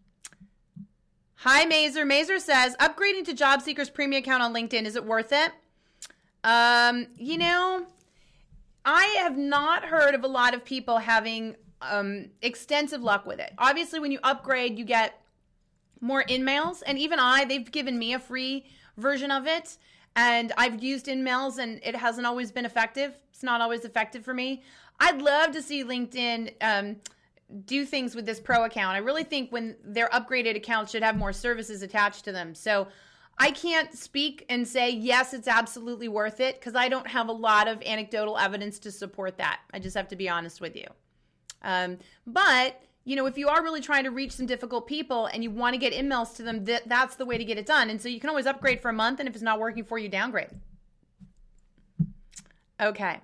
Hi, Mazer. Mazer says, upgrading to Job Seeker's premium account on LinkedIn, is it worth it? You know, I have not heard of a lot of people having extensive luck with it. Obviously, when you upgrade, you get more InMails, and even they've given me a free version of it, and I've used InMails, and it hasn't always been effective. It's not always effective for me. I'd love to see LinkedIn do things with this pro account. I really think when their upgraded accounts should have more services attached to them. So I can't speak and say, yes, it's absolutely worth it, because I don't have a lot of anecdotal evidence to support that. I just have to be honest with you. But, you know, if you are really trying to reach some difficult people and you want to get emails to them, that's the way to get it done. And so you can always upgrade for a month, and if it's not working for you, downgrade. Okay.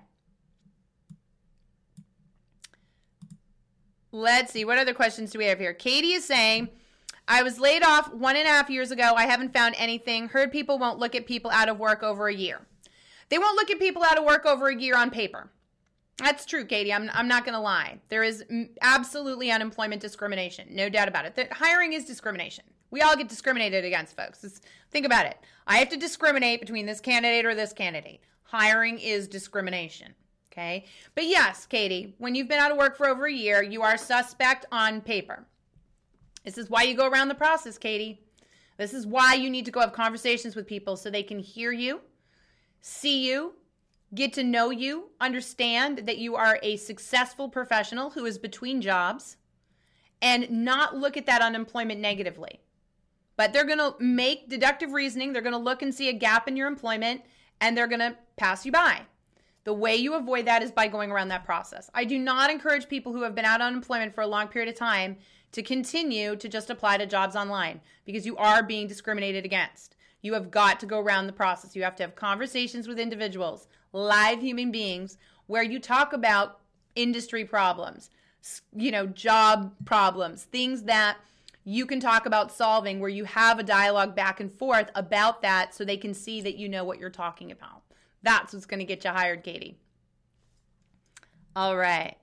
Let's see. What other questions do we have here? Katie is saying, I was laid off 1.5 years ago. I haven't found anything. Heard people won't look at people out of work over a year. They won't look at people out of work over a year on paper. That's true, Katie. I'm not going to lie. There is absolutely unemployment discrimination. No doubt about it. Hiring is discrimination. We all get discriminated against, folks. Think about it. I have to discriminate between this candidate or this candidate. Hiring is discrimination. Okay. But yes, Katie, when you've been out of work for over a year, you are suspect on paper. This is why you go around the process, Katie. This is why you need to go have conversations with people so they can hear you, see you, get to know you, understand that you are a successful professional who is between jobs, and not look at that unemployment negatively. But they're going to make deductive reasoning. They're going to look and see a gap in your employment, and they're going to pass you by. The way you avoid that is by going around that process. I do not encourage people who have been out on unemployment for a long period of time to continue to just apply to jobs online, because you are being discriminated against. You have got to go around the process. You have to have conversations with individuals, live human beings, where you talk about industry problems, job problems, things that you can talk about solving, where you have a dialogue back and forth about that so they can see that you know what you're talking about. That's what's going to get you hired, Katie. All right.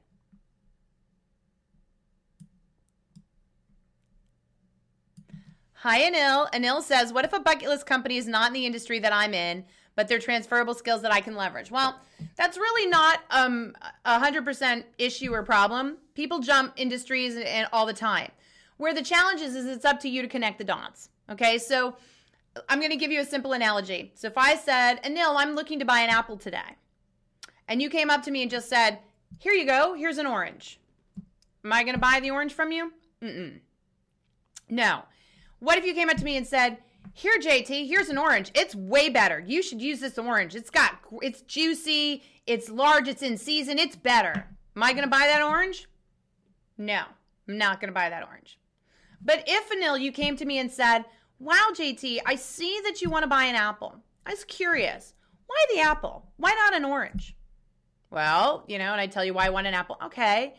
Hi, Anil. Anil says, what if a bucket list company is not in the industry that I'm in, but they're transferable skills that I can leverage? Well, that's really not 100% issue or problem. People jump industries and all the time. Where the challenge is it's up to you to connect the dots. Okay, so I'm going to give you a simple analogy. So if I said, Anil, I'm looking to buy an apple today, and you came up to me and just said, here you go, here's an orange. Am I going to buy the orange from you? No. What if you came up to me and said, here, JT, here's an orange. It's way better. You should use this orange. It's juicy, it's large, it's in season, it's better. Am I going to buy that orange? No, I'm not going to buy that orange. But if, Anil, you came to me and said, wow, JT, I see that you want to buy an apple. I was curious. Why the apple? Why not an orange? Well, and I tell you why I want an apple. Okay.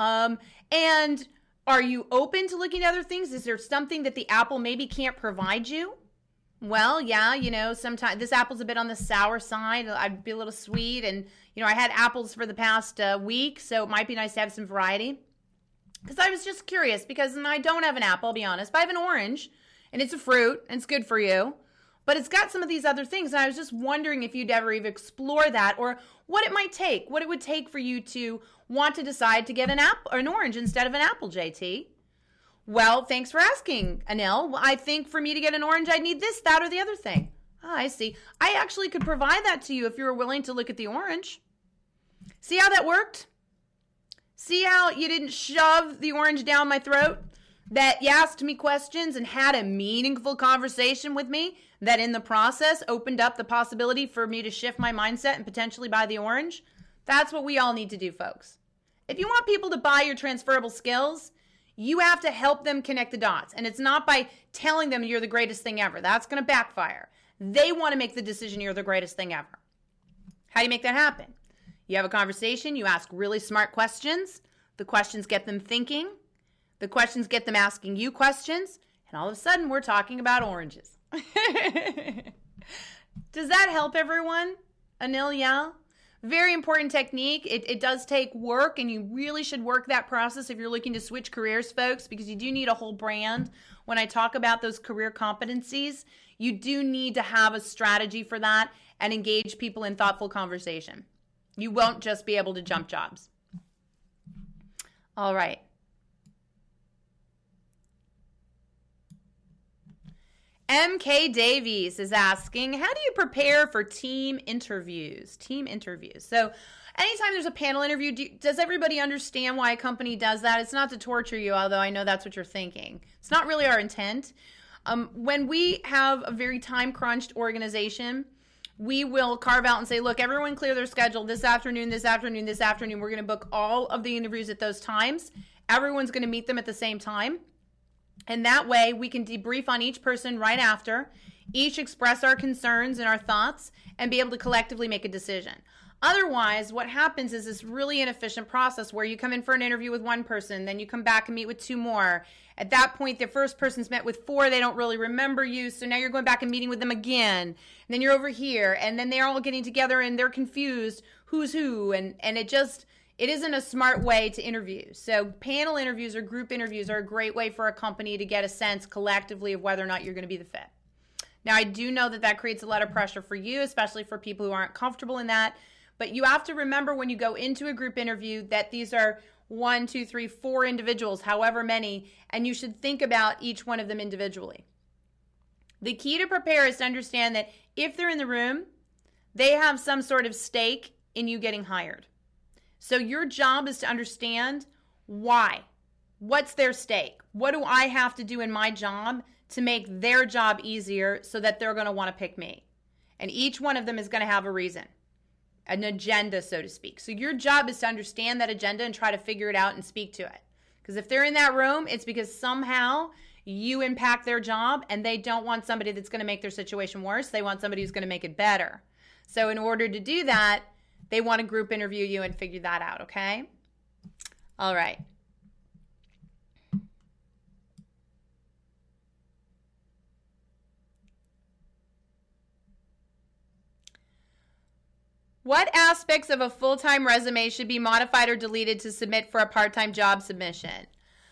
And are you open to looking at other things? Is there something that the apple maybe can't provide you? Well, yeah, sometimes this apple's a bit on the sour side. I'd be a little sweet. And, I had apples for the past week, so it might be nice to have some variety. Because I was just curious, because I don't have an apple, I'll be honest, but I have an orange, and it's a fruit, and it's good for you. But it's got some of these other things, and I was just wondering if you'd ever even explore that, or what it might take, what it would take for you to want to decide to get an apple or an orange instead of an apple, JT. Well, thanks for asking, Anil. I think for me to get an orange, I'd need this, that, or the other thing. Oh, I see. I actually could provide that to you if you were willing to look at the orange. See how that worked? See how you didn't shove the orange down my throat? That you asked me questions and had a meaningful conversation with me that in the process opened up the possibility for me to shift my mindset and potentially buy the orange? That's what we all need to do, folks. If you want people to buy your transferable skills, you have to help them connect the dots. And it's not by telling them you're the greatest thing ever. That's going to backfire. They want to make the decision you're the greatest thing ever. How do you make that happen? You have a conversation. You ask really smart questions. The questions get them thinking. The questions get them asking you questions. And all of a sudden, we're talking about oranges. Does that help everyone? Anil, yeah? Very important technique. It does take work, and you really should work that process if you're looking to switch careers, folks, because you do need a whole brand. When I talk about those career competencies, you do need to have a strategy for that and engage people in thoughtful conversation. You won't just be able to jump jobs. All right. MK Davies is asking, how do you prepare for team interviews? Team interviews. So anytime there's a panel interview, does everybody understand why a company does that? It's not to torture you, although I know that's what you're thinking. It's not really our intent. When we have a very time-crunched organization, we will carve out and say, look, everyone clear their schedule this afternoon, this afternoon, this afternoon. We're going to book all of the interviews at those times. Everyone's going to meet them at the same time. And that way we can debrief on each person right after, each express our concerns and our thoughts, and be able to collectively make a decision. Otherwise, what happens is this really inefficient process where you come in for an interview with one person, then you come back and meet with two more. At that point, the first person's met with four. They don't really remember you. So now you're going back and meeting with them again. And then you're over here. And then they're all getting together and they're confused who's who. And it isn't a smart way to interview. So panel interviews or group interviews are a great way for a company to get a sense collectively of whether or not you're going to be the fit. Now, I do know that that creates a lot of pressure for you, especially for people who aren't comfortable in that. But you have to remember when you go into a group interview that these are 1, 2, 3, 4 individuals, however many, and you should think about each one of them individually. The key to prepare is to understand that if they're in the room, they have some sort of stake in you getting hired. So your job is to understand why. What's their stake? What do I have to do in my job to make their job easier so that they're going to want to pick me? And each one of them is going to have a reason, an agenda, so to speak. So your job is to understand that agenda and try to figure it out and speak to it. Because if they're in that room, it's because somehow you impact their job and they don't want somebody that's going to make their situation worse. They want somebody who's going to make it better. So in order to do that, they want to group interview you and figure that out, okay? All right. What aspects of a full-time resume should be modified or deleted to submit for a part-time job submission?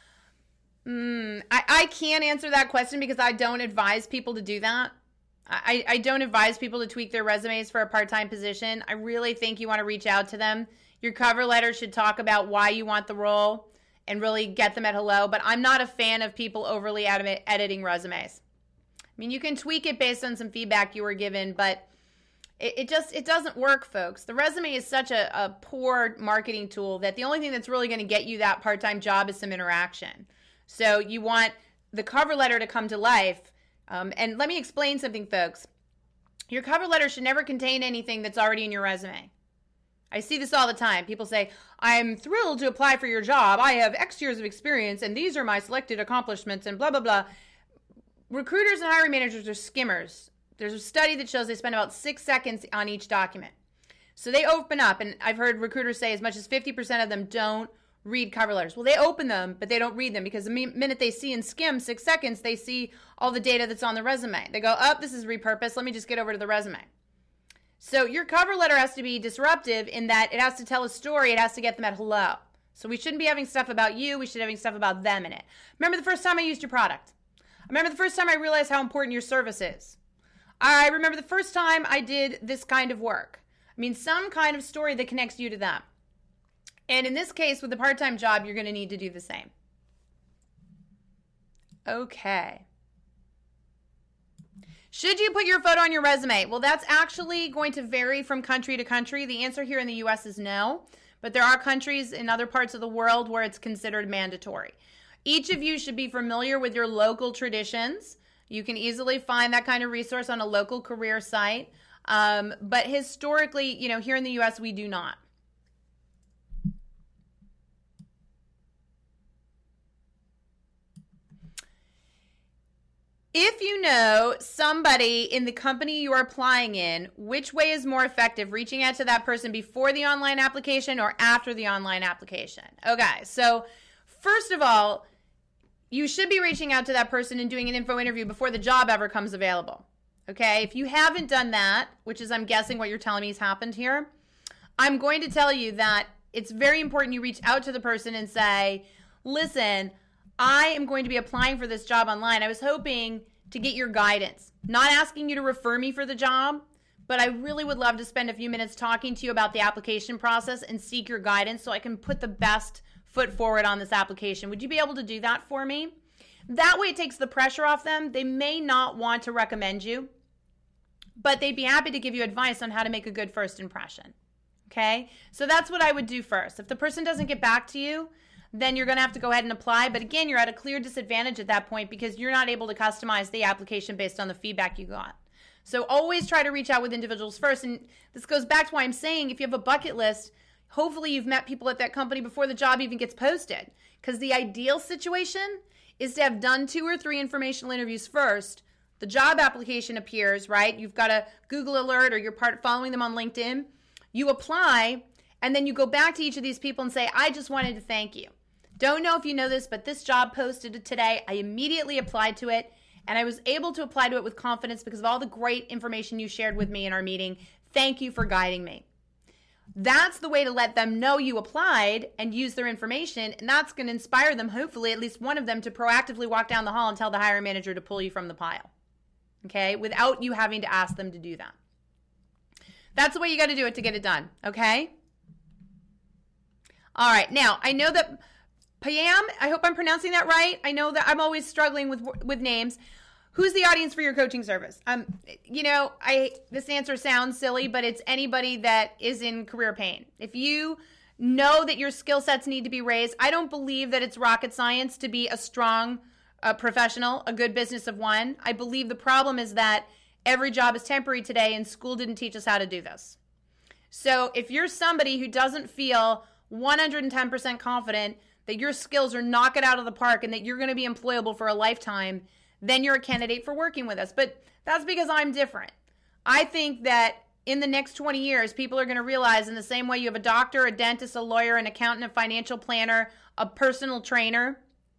I can't answer that question because I don't advise people to do that. I don't advise people to tweak their resumes for a part-time position. I really think you want to reach out to them. Your cover letter should talk about why you want the role and really get them at hello, but I'm not a fan of people overly editing resumes. I mean, you can tweak it based on some feedback you were given, but it doesn't work, folks. The resume is such a poor marketing tool that the only thing that's really going to get you that part-time job is some interaction. So you want the cover letter to come to life. And let me explain something, folks. Your cover letter should never contain anything that's already in your resume. I see this all the time. People say, I'm thrilled to apply for your job. I have X years of experience, and these are my selected accomplishments, and blah, blah, blah. Recruiters and hiring managers are skimmers. There's a study that shows they spend about 6 seconds on each document. So they open up, and I've heard recruiters say as much as 50% of them don't read cover letters. Well, they open them, but they don't read them because the minute they see and skim 6 seconds, they see all the data that's on the resume. They go, oh, this is repurposed. Let me just get over to the resume. So your cover letter has to be disruptive in that it has to tell a story. It has to get them at hello. So we shouldn't be having stuff about you. We should be having stuff about them in it. Remember the first time I used your product. I remember the first time I realized how important your service is. I remember the first time I did this kind of work. I mean, some kind of story that connects you to them. And in this case, with a part-time job, you're going to need to do the same. Okay. Should you put your photo on your resume? Well, that's actually going to vary from country to country. The answer here in the U.S. is no, but there are countries in other parts of the world where it's considered mandatory. Each of you should be familiar with your local traditions. You can easily find that kind of resource on a local career site. But historically, here in the U.S., we do not. If you know somebody in the company you are applying in, which way is more effective, reaching out to that person before the online application or after the online application? Okay, so first of all, you should be reaching out to that person and doing an info interview before the job ever comes available. Okay, if you haven't done that, which is I'm guessing what you're telling me has happened here, I'm going to tell you that it's very important you reach out to the person and say, listen, I am going to be applying for this job online. I was hoping to get your guidance. Not asking you to refer me for the job, but I really would love to spend a few minutes talking to you about the application process and seek your guidance so I can put the best foot forward on this application. Would you be able to do that for me? That way it takes the pressure off them. They may not want to recommend you, but they'd be happy to give you advice on how to make a good first impression. Okay? So that's what I would do first. If the person doesn't get back to you, then you're going to have to go ahead and apply. But again, you're at a clear disadvantage at that point because you're not able to customize the application based on the feedback you got. So always try to reach out with individuals first. And this goes back to why I'm saying if you have a bucket list, hopefully you've met people at that company before the job even gets posted. Because the ideal situation is to have done 2 or 3 informational interviews first. The job application appears, right? You've got a Google alert or you're following them on LinkedIn. You apply, and then you go back to each of these people and say, I just wanted to thank you. Don't know if you know this, but this job posted today. I immediately applied to it, and I was able to apply to it with confidence because of all the great information you shared with me in our meeting. Thank you for guiding me. That's the way to let them know you applied and use their information, and that's going to inspire them, hopefully, at least one of them, to proactively walk down the hall and tell the hiring manager to pull you from the pile. okay, without you having to ask them to do that. That's the way you got to do it to get it done, okay? All right, now, I know that Payam, I hope I'm pronouncing that right. I know that I'm always struggling with names. Who's the audience for your coaching service? This answer sounds silly, but it's anybody that is in career pain. If you know that your skill sets need to be raised, I don't believe that it's rocket science to be a strong professional, a good business of one. I believe the problem is that every job is temporary today, and school didn't teach us how to do this. So if you're somebody who doesn't feel 110% confident that your skills are knock it out of the park and that you're going to be employable for a lifetime, then you're a candidate for working with us. But that's because I'm different. I think that in the next 20 years, people are going to realize in the same way you have a doctor, a dentist, a lawyer, an accountant, a financial planner, a personal trainer,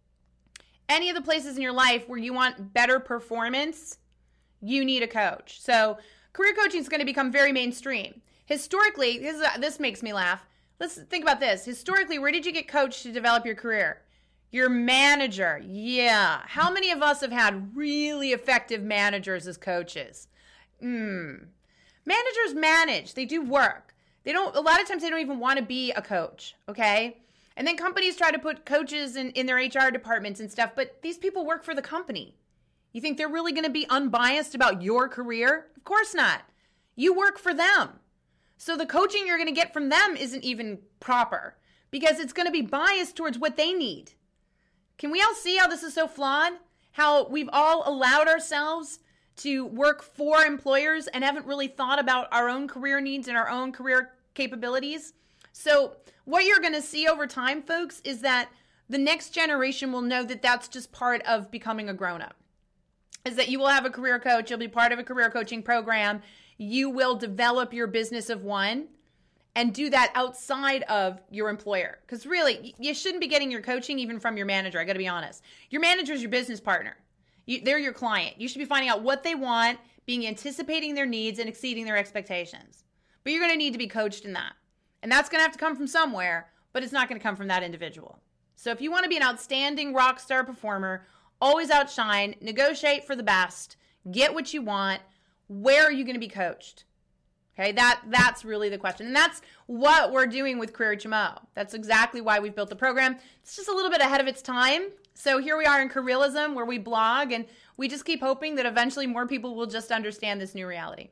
any of the places in your life where you want better performance, you need a coach. So career coaching is going to become very mainstream. Historically, this makes me laugh. Let's think about this. Historically, where did you get coached to develop your career? Your manager. Yeah. How many of us have had really effective managers as coaches? Managers manage. They do work. A lot of times they don't even want to be a coach, okay? And then companies try to put coaches in their HR departments and stuff, but these people work for the company. You think they're really going to be unbiased about your career? Of course not. You work for them. So the coaching you're going to get from them isn't even proper because it's going to be biased towards what they need. Can we all see how this is so flawed? How we've all allowed ourselves to work for employers and haven't really thought about our own career needs and our own career capabilities? So what you're going to see over time, folks, is that the next generation will know that that's just part of becoming a grown-up. Is that you will have a career coach, you'll be part of a career coaching program, you will develop your business of one and do that outside of your employer. Because really, you shouldn't be getting your coaching even from your manager, I got to be honest. Your manager is your business partner. They're your client. You should be finding out what they want, anticipating their needs, and exceeding their expectations. But you're going to need to be coached in that. And that's going to have to come from somewhere, but it's not going to come from that individual. So if you want to be an outstanding rock star performer, always outshine, negotiate for the best, get what you want, where are you going to be coached? Okay, that's really the question. And that's what we're doing with Career HMO. That's exactly why we've built the program. It's just a little bit ahead of its time. So here we are in Careerism, where we blog, and we just keep hoping that eventually more people will just understand this new reality.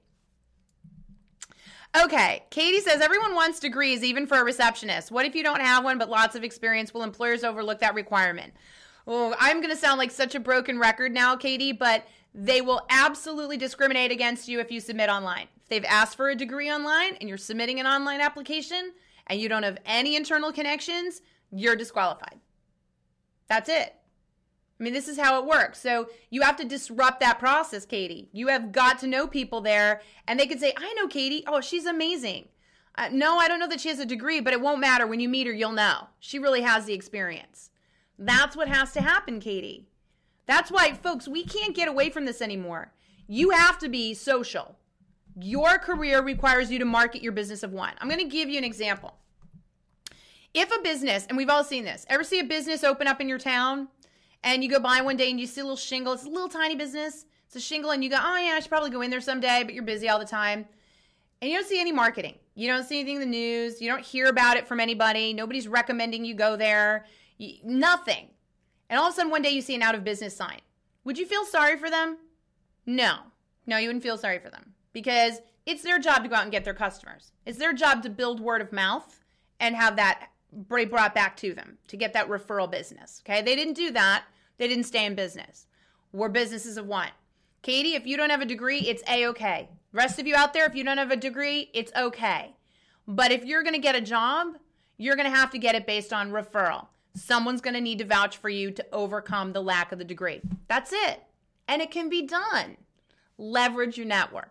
Okay, Katie says, everyone wants degrees, even for a receptionist. What if you don't have one but lots of experience? Will employers overlook that requirement? Oh, I'm going to sound like such a broken record now, Katie, but they will absolutely discriminate against you if you submit online. If they've asked for a degree online and you're submitting an online application and you don't have any internal connections, you're disqualified. That's it. I mean, this is how it works. So you have to disrupt that process, Katie. You have got to know people there, and they could say, I know Katie. Oh, she's amazing. No, I don't know that she has a degree, but it won't matter. When you meet her, you'll know. She really has the experience. That's what has to happen, Katie. That's why, folks, we can't get away from this anymore. You have to be social. Your career requires you to market your business of one. I'm going to give you an example. If a business, and we've all seen this, ever see a business open up in your town and you go by one day and you see a little shingle? It's a little tiny business. It's a shingle and you go, oh yeah, I should probably go in there someday, but you're busy all the time. And you don't see any marketing. You don't see anything in the news. You don't hear about it from anybody. Nobody's recommending you go there. Nothing. And all of a sudden one day you see an out of business sign. Would you feel sorry for them? No, you wouldn't feel sorry for them because it's their job to go out and get their customers. It's their job to build word of mouth and have that brought back to them to get that referral business. Okay. They didn't do that. They didn't stay in business. We're businesses of one. Katie, if you don't have a degree, it's A-okay. Rest of you out there, if you don't have a degree, it's okay. But if you're going to get a job, you're going to have to get it based on referral. Someone's going to need to vouch for you to overcome the lack of the degree. That's it. And it can be done. Leverage your network.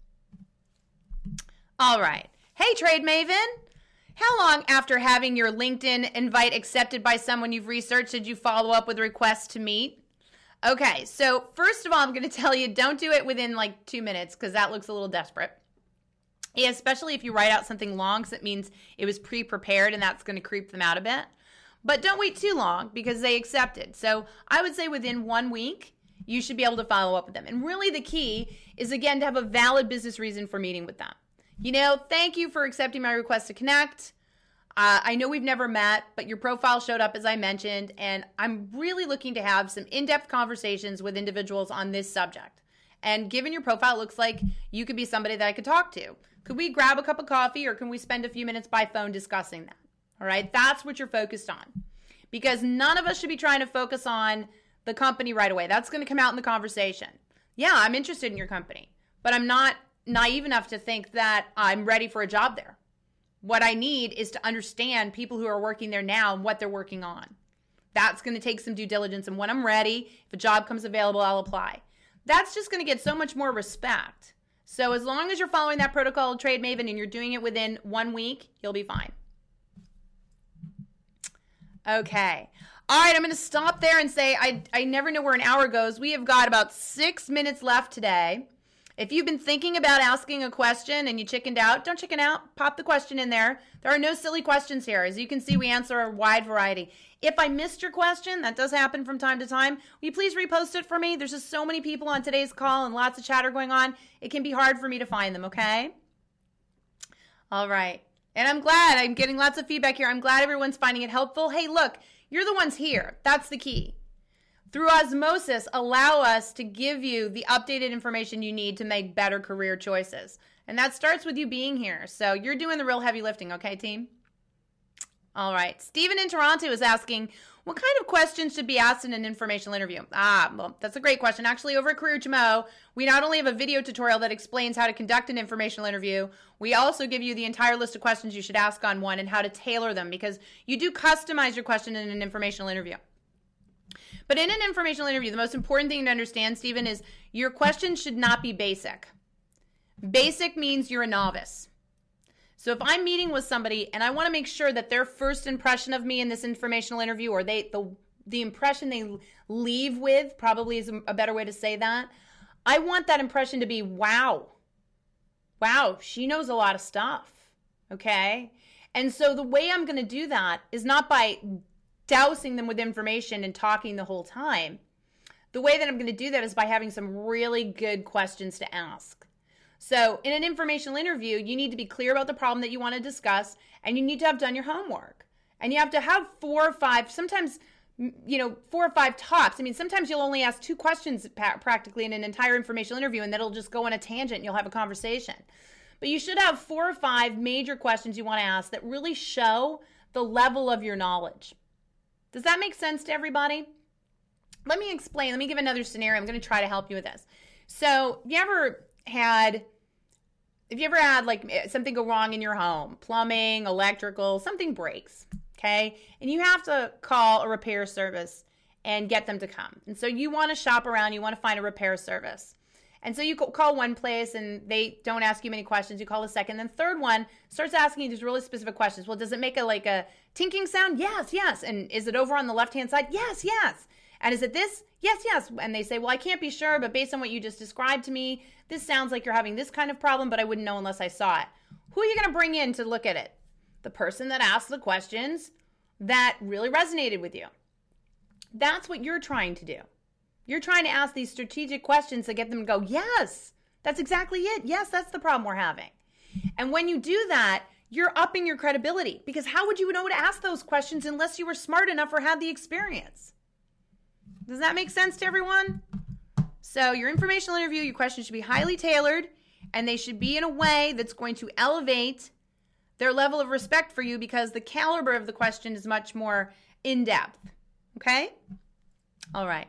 All right. Hey, Trade Maven. How long after having your LinkedIn invite accepted by someone you've researched did you follow up with a request to meet? Okay, so first of all, I'm going to tell you, don't do it within like 2 minutes because that looks a little desperate. Yeah, especially if you write out something long, because it means it was pre-prepared and that's going to creep them out a bit. But don't wait too long because they accepted. So I would say within 1 week, you should be able to follow up with them. And really the key is, again, to have a valid business reason for meeting with them. Thank you for accepting my request to connect. I know we've never met, but your profile showed up as I mentioned, and I'm really looking to have some in-depth conversations with individuals on this subject. And given your profile, it looks like you could be somebody that I could talk to. Could we grab a cup of coffee, or can we spend a few minutes by phone discussing that? All right, that's what you're focused on. Because none of us should be trying to focus on the company right away. That's going to come out in the conversation. Yeah, I'm interested in your company, but I'm not naive enough to think that I'm ready for a job there. What I need is to understand people who are working there now and what they're working on. That's going to take some due diligence. And when I'm ready, if a job comes available, I'll apply. That's just going to get so much more respect. So as long as you're following that protocol of Trade Maven and you're doing it within 1 week, you'll be fine. Okay. All right, I'm going to stop there and say I never know where an hour goes. We have got about 6 minutes left today. If you've been thinking about asking a question and you chickened out, don't chicken out. Pop the question in there. There are no silly questions here. As you can see, we answer a wide variety. If I missed your question, that does happen from time to time, will you please repost it for me? There's just so many people on today's call and lots of chatter going on. It can be hard for me to find them, okay? All right. And I'm glad. I'm getting lots of feedback here. I'm glad everyone's finding it helpful. Hey, look, you're the ones here. That's the key. Through osmosis, allow us to give you the updated information you need to make better career choices. And that starts with you being here. So you're doing the real heavy lifting, okay, team? All right. Stephen in Toronto is asking, what kind of questions should be asked in an informational interview? Well, that's a great question. Actually, over at Career HMO, we not only have a video tutorial that explains how to conduct an informational interview, we also give you the entire list of questions you should ask on one and how to tailor them, because you do customize your question in an informational interview. But in an informational interview, the most important thing to understand, Stephen, is your question should not be basic. Basic means you're a novice. So if I'm meeting with somebody and I want to make sure that their first impression of me in this informational interview, or the impression they leave with, probably is a better way to say that, I want that impression to be, wow, she knows a lot of stuff, okay? And so the way I'm going to do that is not by dousing them with information and talking the whole time. The way that I'm going to do that is by having some really good questions to ask. So in an informational interview, you need to be clear about the problem that you want to discuss, and you need to have done your homework. And you have to have 4 or 5, sometimes, 4 or 5 tops. I mean, sometimes you'll only ask 2 questions practically in an entire informational interview, and that'll just go on a tangent and you'll have a conversation. But you should have 4 or 5 major questions you want to ask that really show the level of your knowledge. Does that make sense to everybody? Let me explain. Let me give another scenario. I'm going to try to help you with this. So, if you ever had like something go wrong in your home, plumbing, electrical, something breaks, okay? And you have to call a repair service and get them to come. And so you want to shop around, you want to find a repair service. And so you call one place and they don't ask you many questions. You call a second. Then third one starts asking you these really specific questions. Well, does it make a tinking sound? Yes, yes. And is it over on the left-hand side? Yes, yes. And is it this? Yes, yes. And they say, well, I can't be sure, but based on what you just described to me, this sounds like you're having this kind of problem, but I wouldn't know unless I saw it. Who are you going to bring in to look at it? The person that asked the questions that really resonated with you. That's what you're trying to do. You're trying to ask these strategic questions to get them to go, yes, that's exactly it. Yes, that's the problem we're having. And when you do that, you're upping your credibility, because how would you know to ask those questions unless you were smart enough or had the experience? Does that make sense to everyone? So your informational interview, your questions should be highly tailored, and they should be in a way that's going to elevate their level of respect for you, because the caliber of the question is much more in-depth. Okay? All right.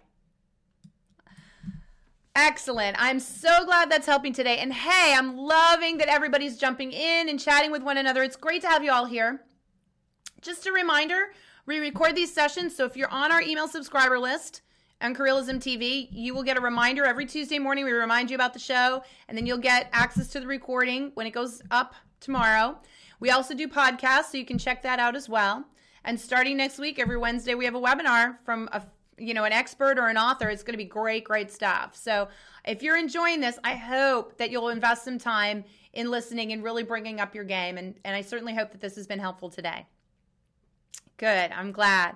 Excellent. I'm so glad that's helping today. And hey, I'm loving that everybody's jumping in and chatting with one another. It's great to have you all here. Just a reminder, we record these sessions, so if you're on our email subscriber list on Careerism TV, you will get a reminder every Tuesday morning. We remind you about the show, and then you'll get access to the recording when it goes up tomorrow. We also do podcasts, so you can check that out as well. And starting next week, every Wednesday, we have a webinar from an expert or an author. It's going to be great, great stuff. So if you're enjoying this, I hope that you'll invest some time in listening and really bringing up your game. And I certainly hope that this has been helpful today. Good. I'm glad.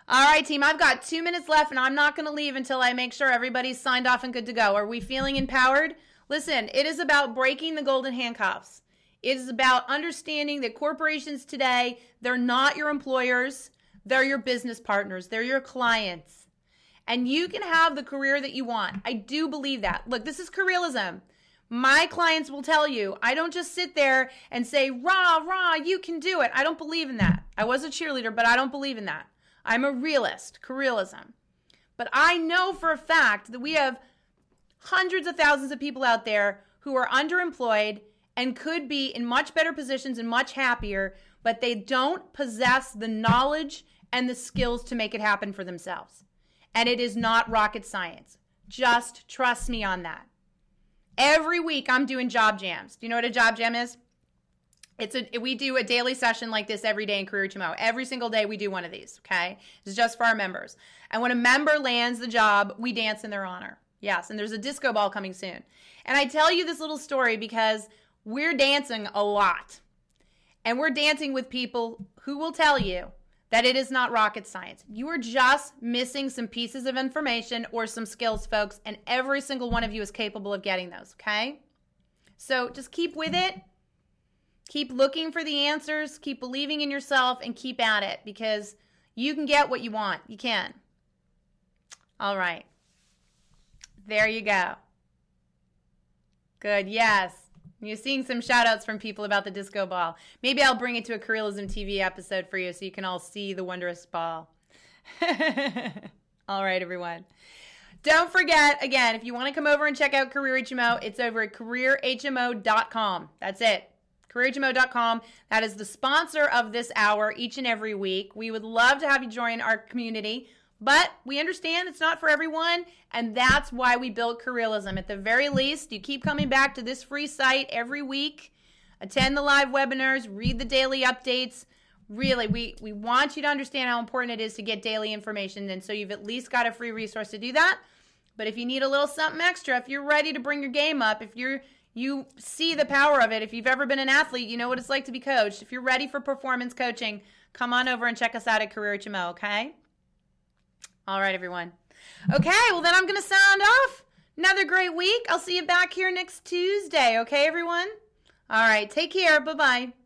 All right, team, I've got 2 minutes left, and I'm not going to leave until I make sure everybody's signed off and good to go. Are we feeling empowered? Listen, it is about breaking the golden handcuffs. It is about understanding that corporations today, they're not your employers. They're your business partners. They're your clients. And you can have the career that you want. I do believe that. Look, this is careerism. My clients will tell you, I don't just sit there and say, rah, rah, you can do it. I don't believe in that. I was a cheerleader, but I don't believe in that. I'm a realist, careerism. But I know for a fact that we have hundreds of thousands of people out there who are underemployed and could be in much better positions and much happier, but they don't possess the knowledge and the skills to make it happen for themselves. And it is not rocket science. Just trust me on that. Every week I'm doing job jams. Do you know what a job jam is? We do a daily session like this every day in Career HMO. Every single day we do one of these, okay? It's just for our members. And when a member lands the job, we dance in their honor. Yes, and there's a disco ball coming soon. And I tell you this little story because we're dancing a lot. And we're dancing with people who will tell you that it is not rocket science. You are just missing some pieces of information or some skills, folks, and every single one of you is capable of getting those, okay? So just keep with it. Keep looking for the answers, keep believing in yourself, and keep at it because you can get what you want. You can. All right. There you go. Good, yes. You're seeing some shout outs from people about the disco ball. Maybe I'll bring it to a Careerism TV episode for you so you can all see the wondrous ball. All right, everyone. Don't forget, again, if you want to come over and check out Career HMO, it's over at careerhmo.com. That's it. CareerHMO.com. That is the sponsor of this hour each and every week. We would love to have you join our community, but we understand it's not for everyone, and that's why we built Careerism. At the very least, you keep coming back to this free site every week, attend the live webinars, read the daily updates. Really, we want you to understand how important it is to get daily information, and so you've at least got a free resource to do that. But if you need a little something extra, if you're ready to bring your game up, if you see the power of it. If you've ever been an athlete, you know what it's like to be coached. If you're ready for performance coaching, come on over and check us out at Career HMO, okay? All right, everyone. Okay, well, then I'm going to sound off. Another great week. I'll see you back here next Tuesday, okay, everyone? All right, take care. Bye-bye.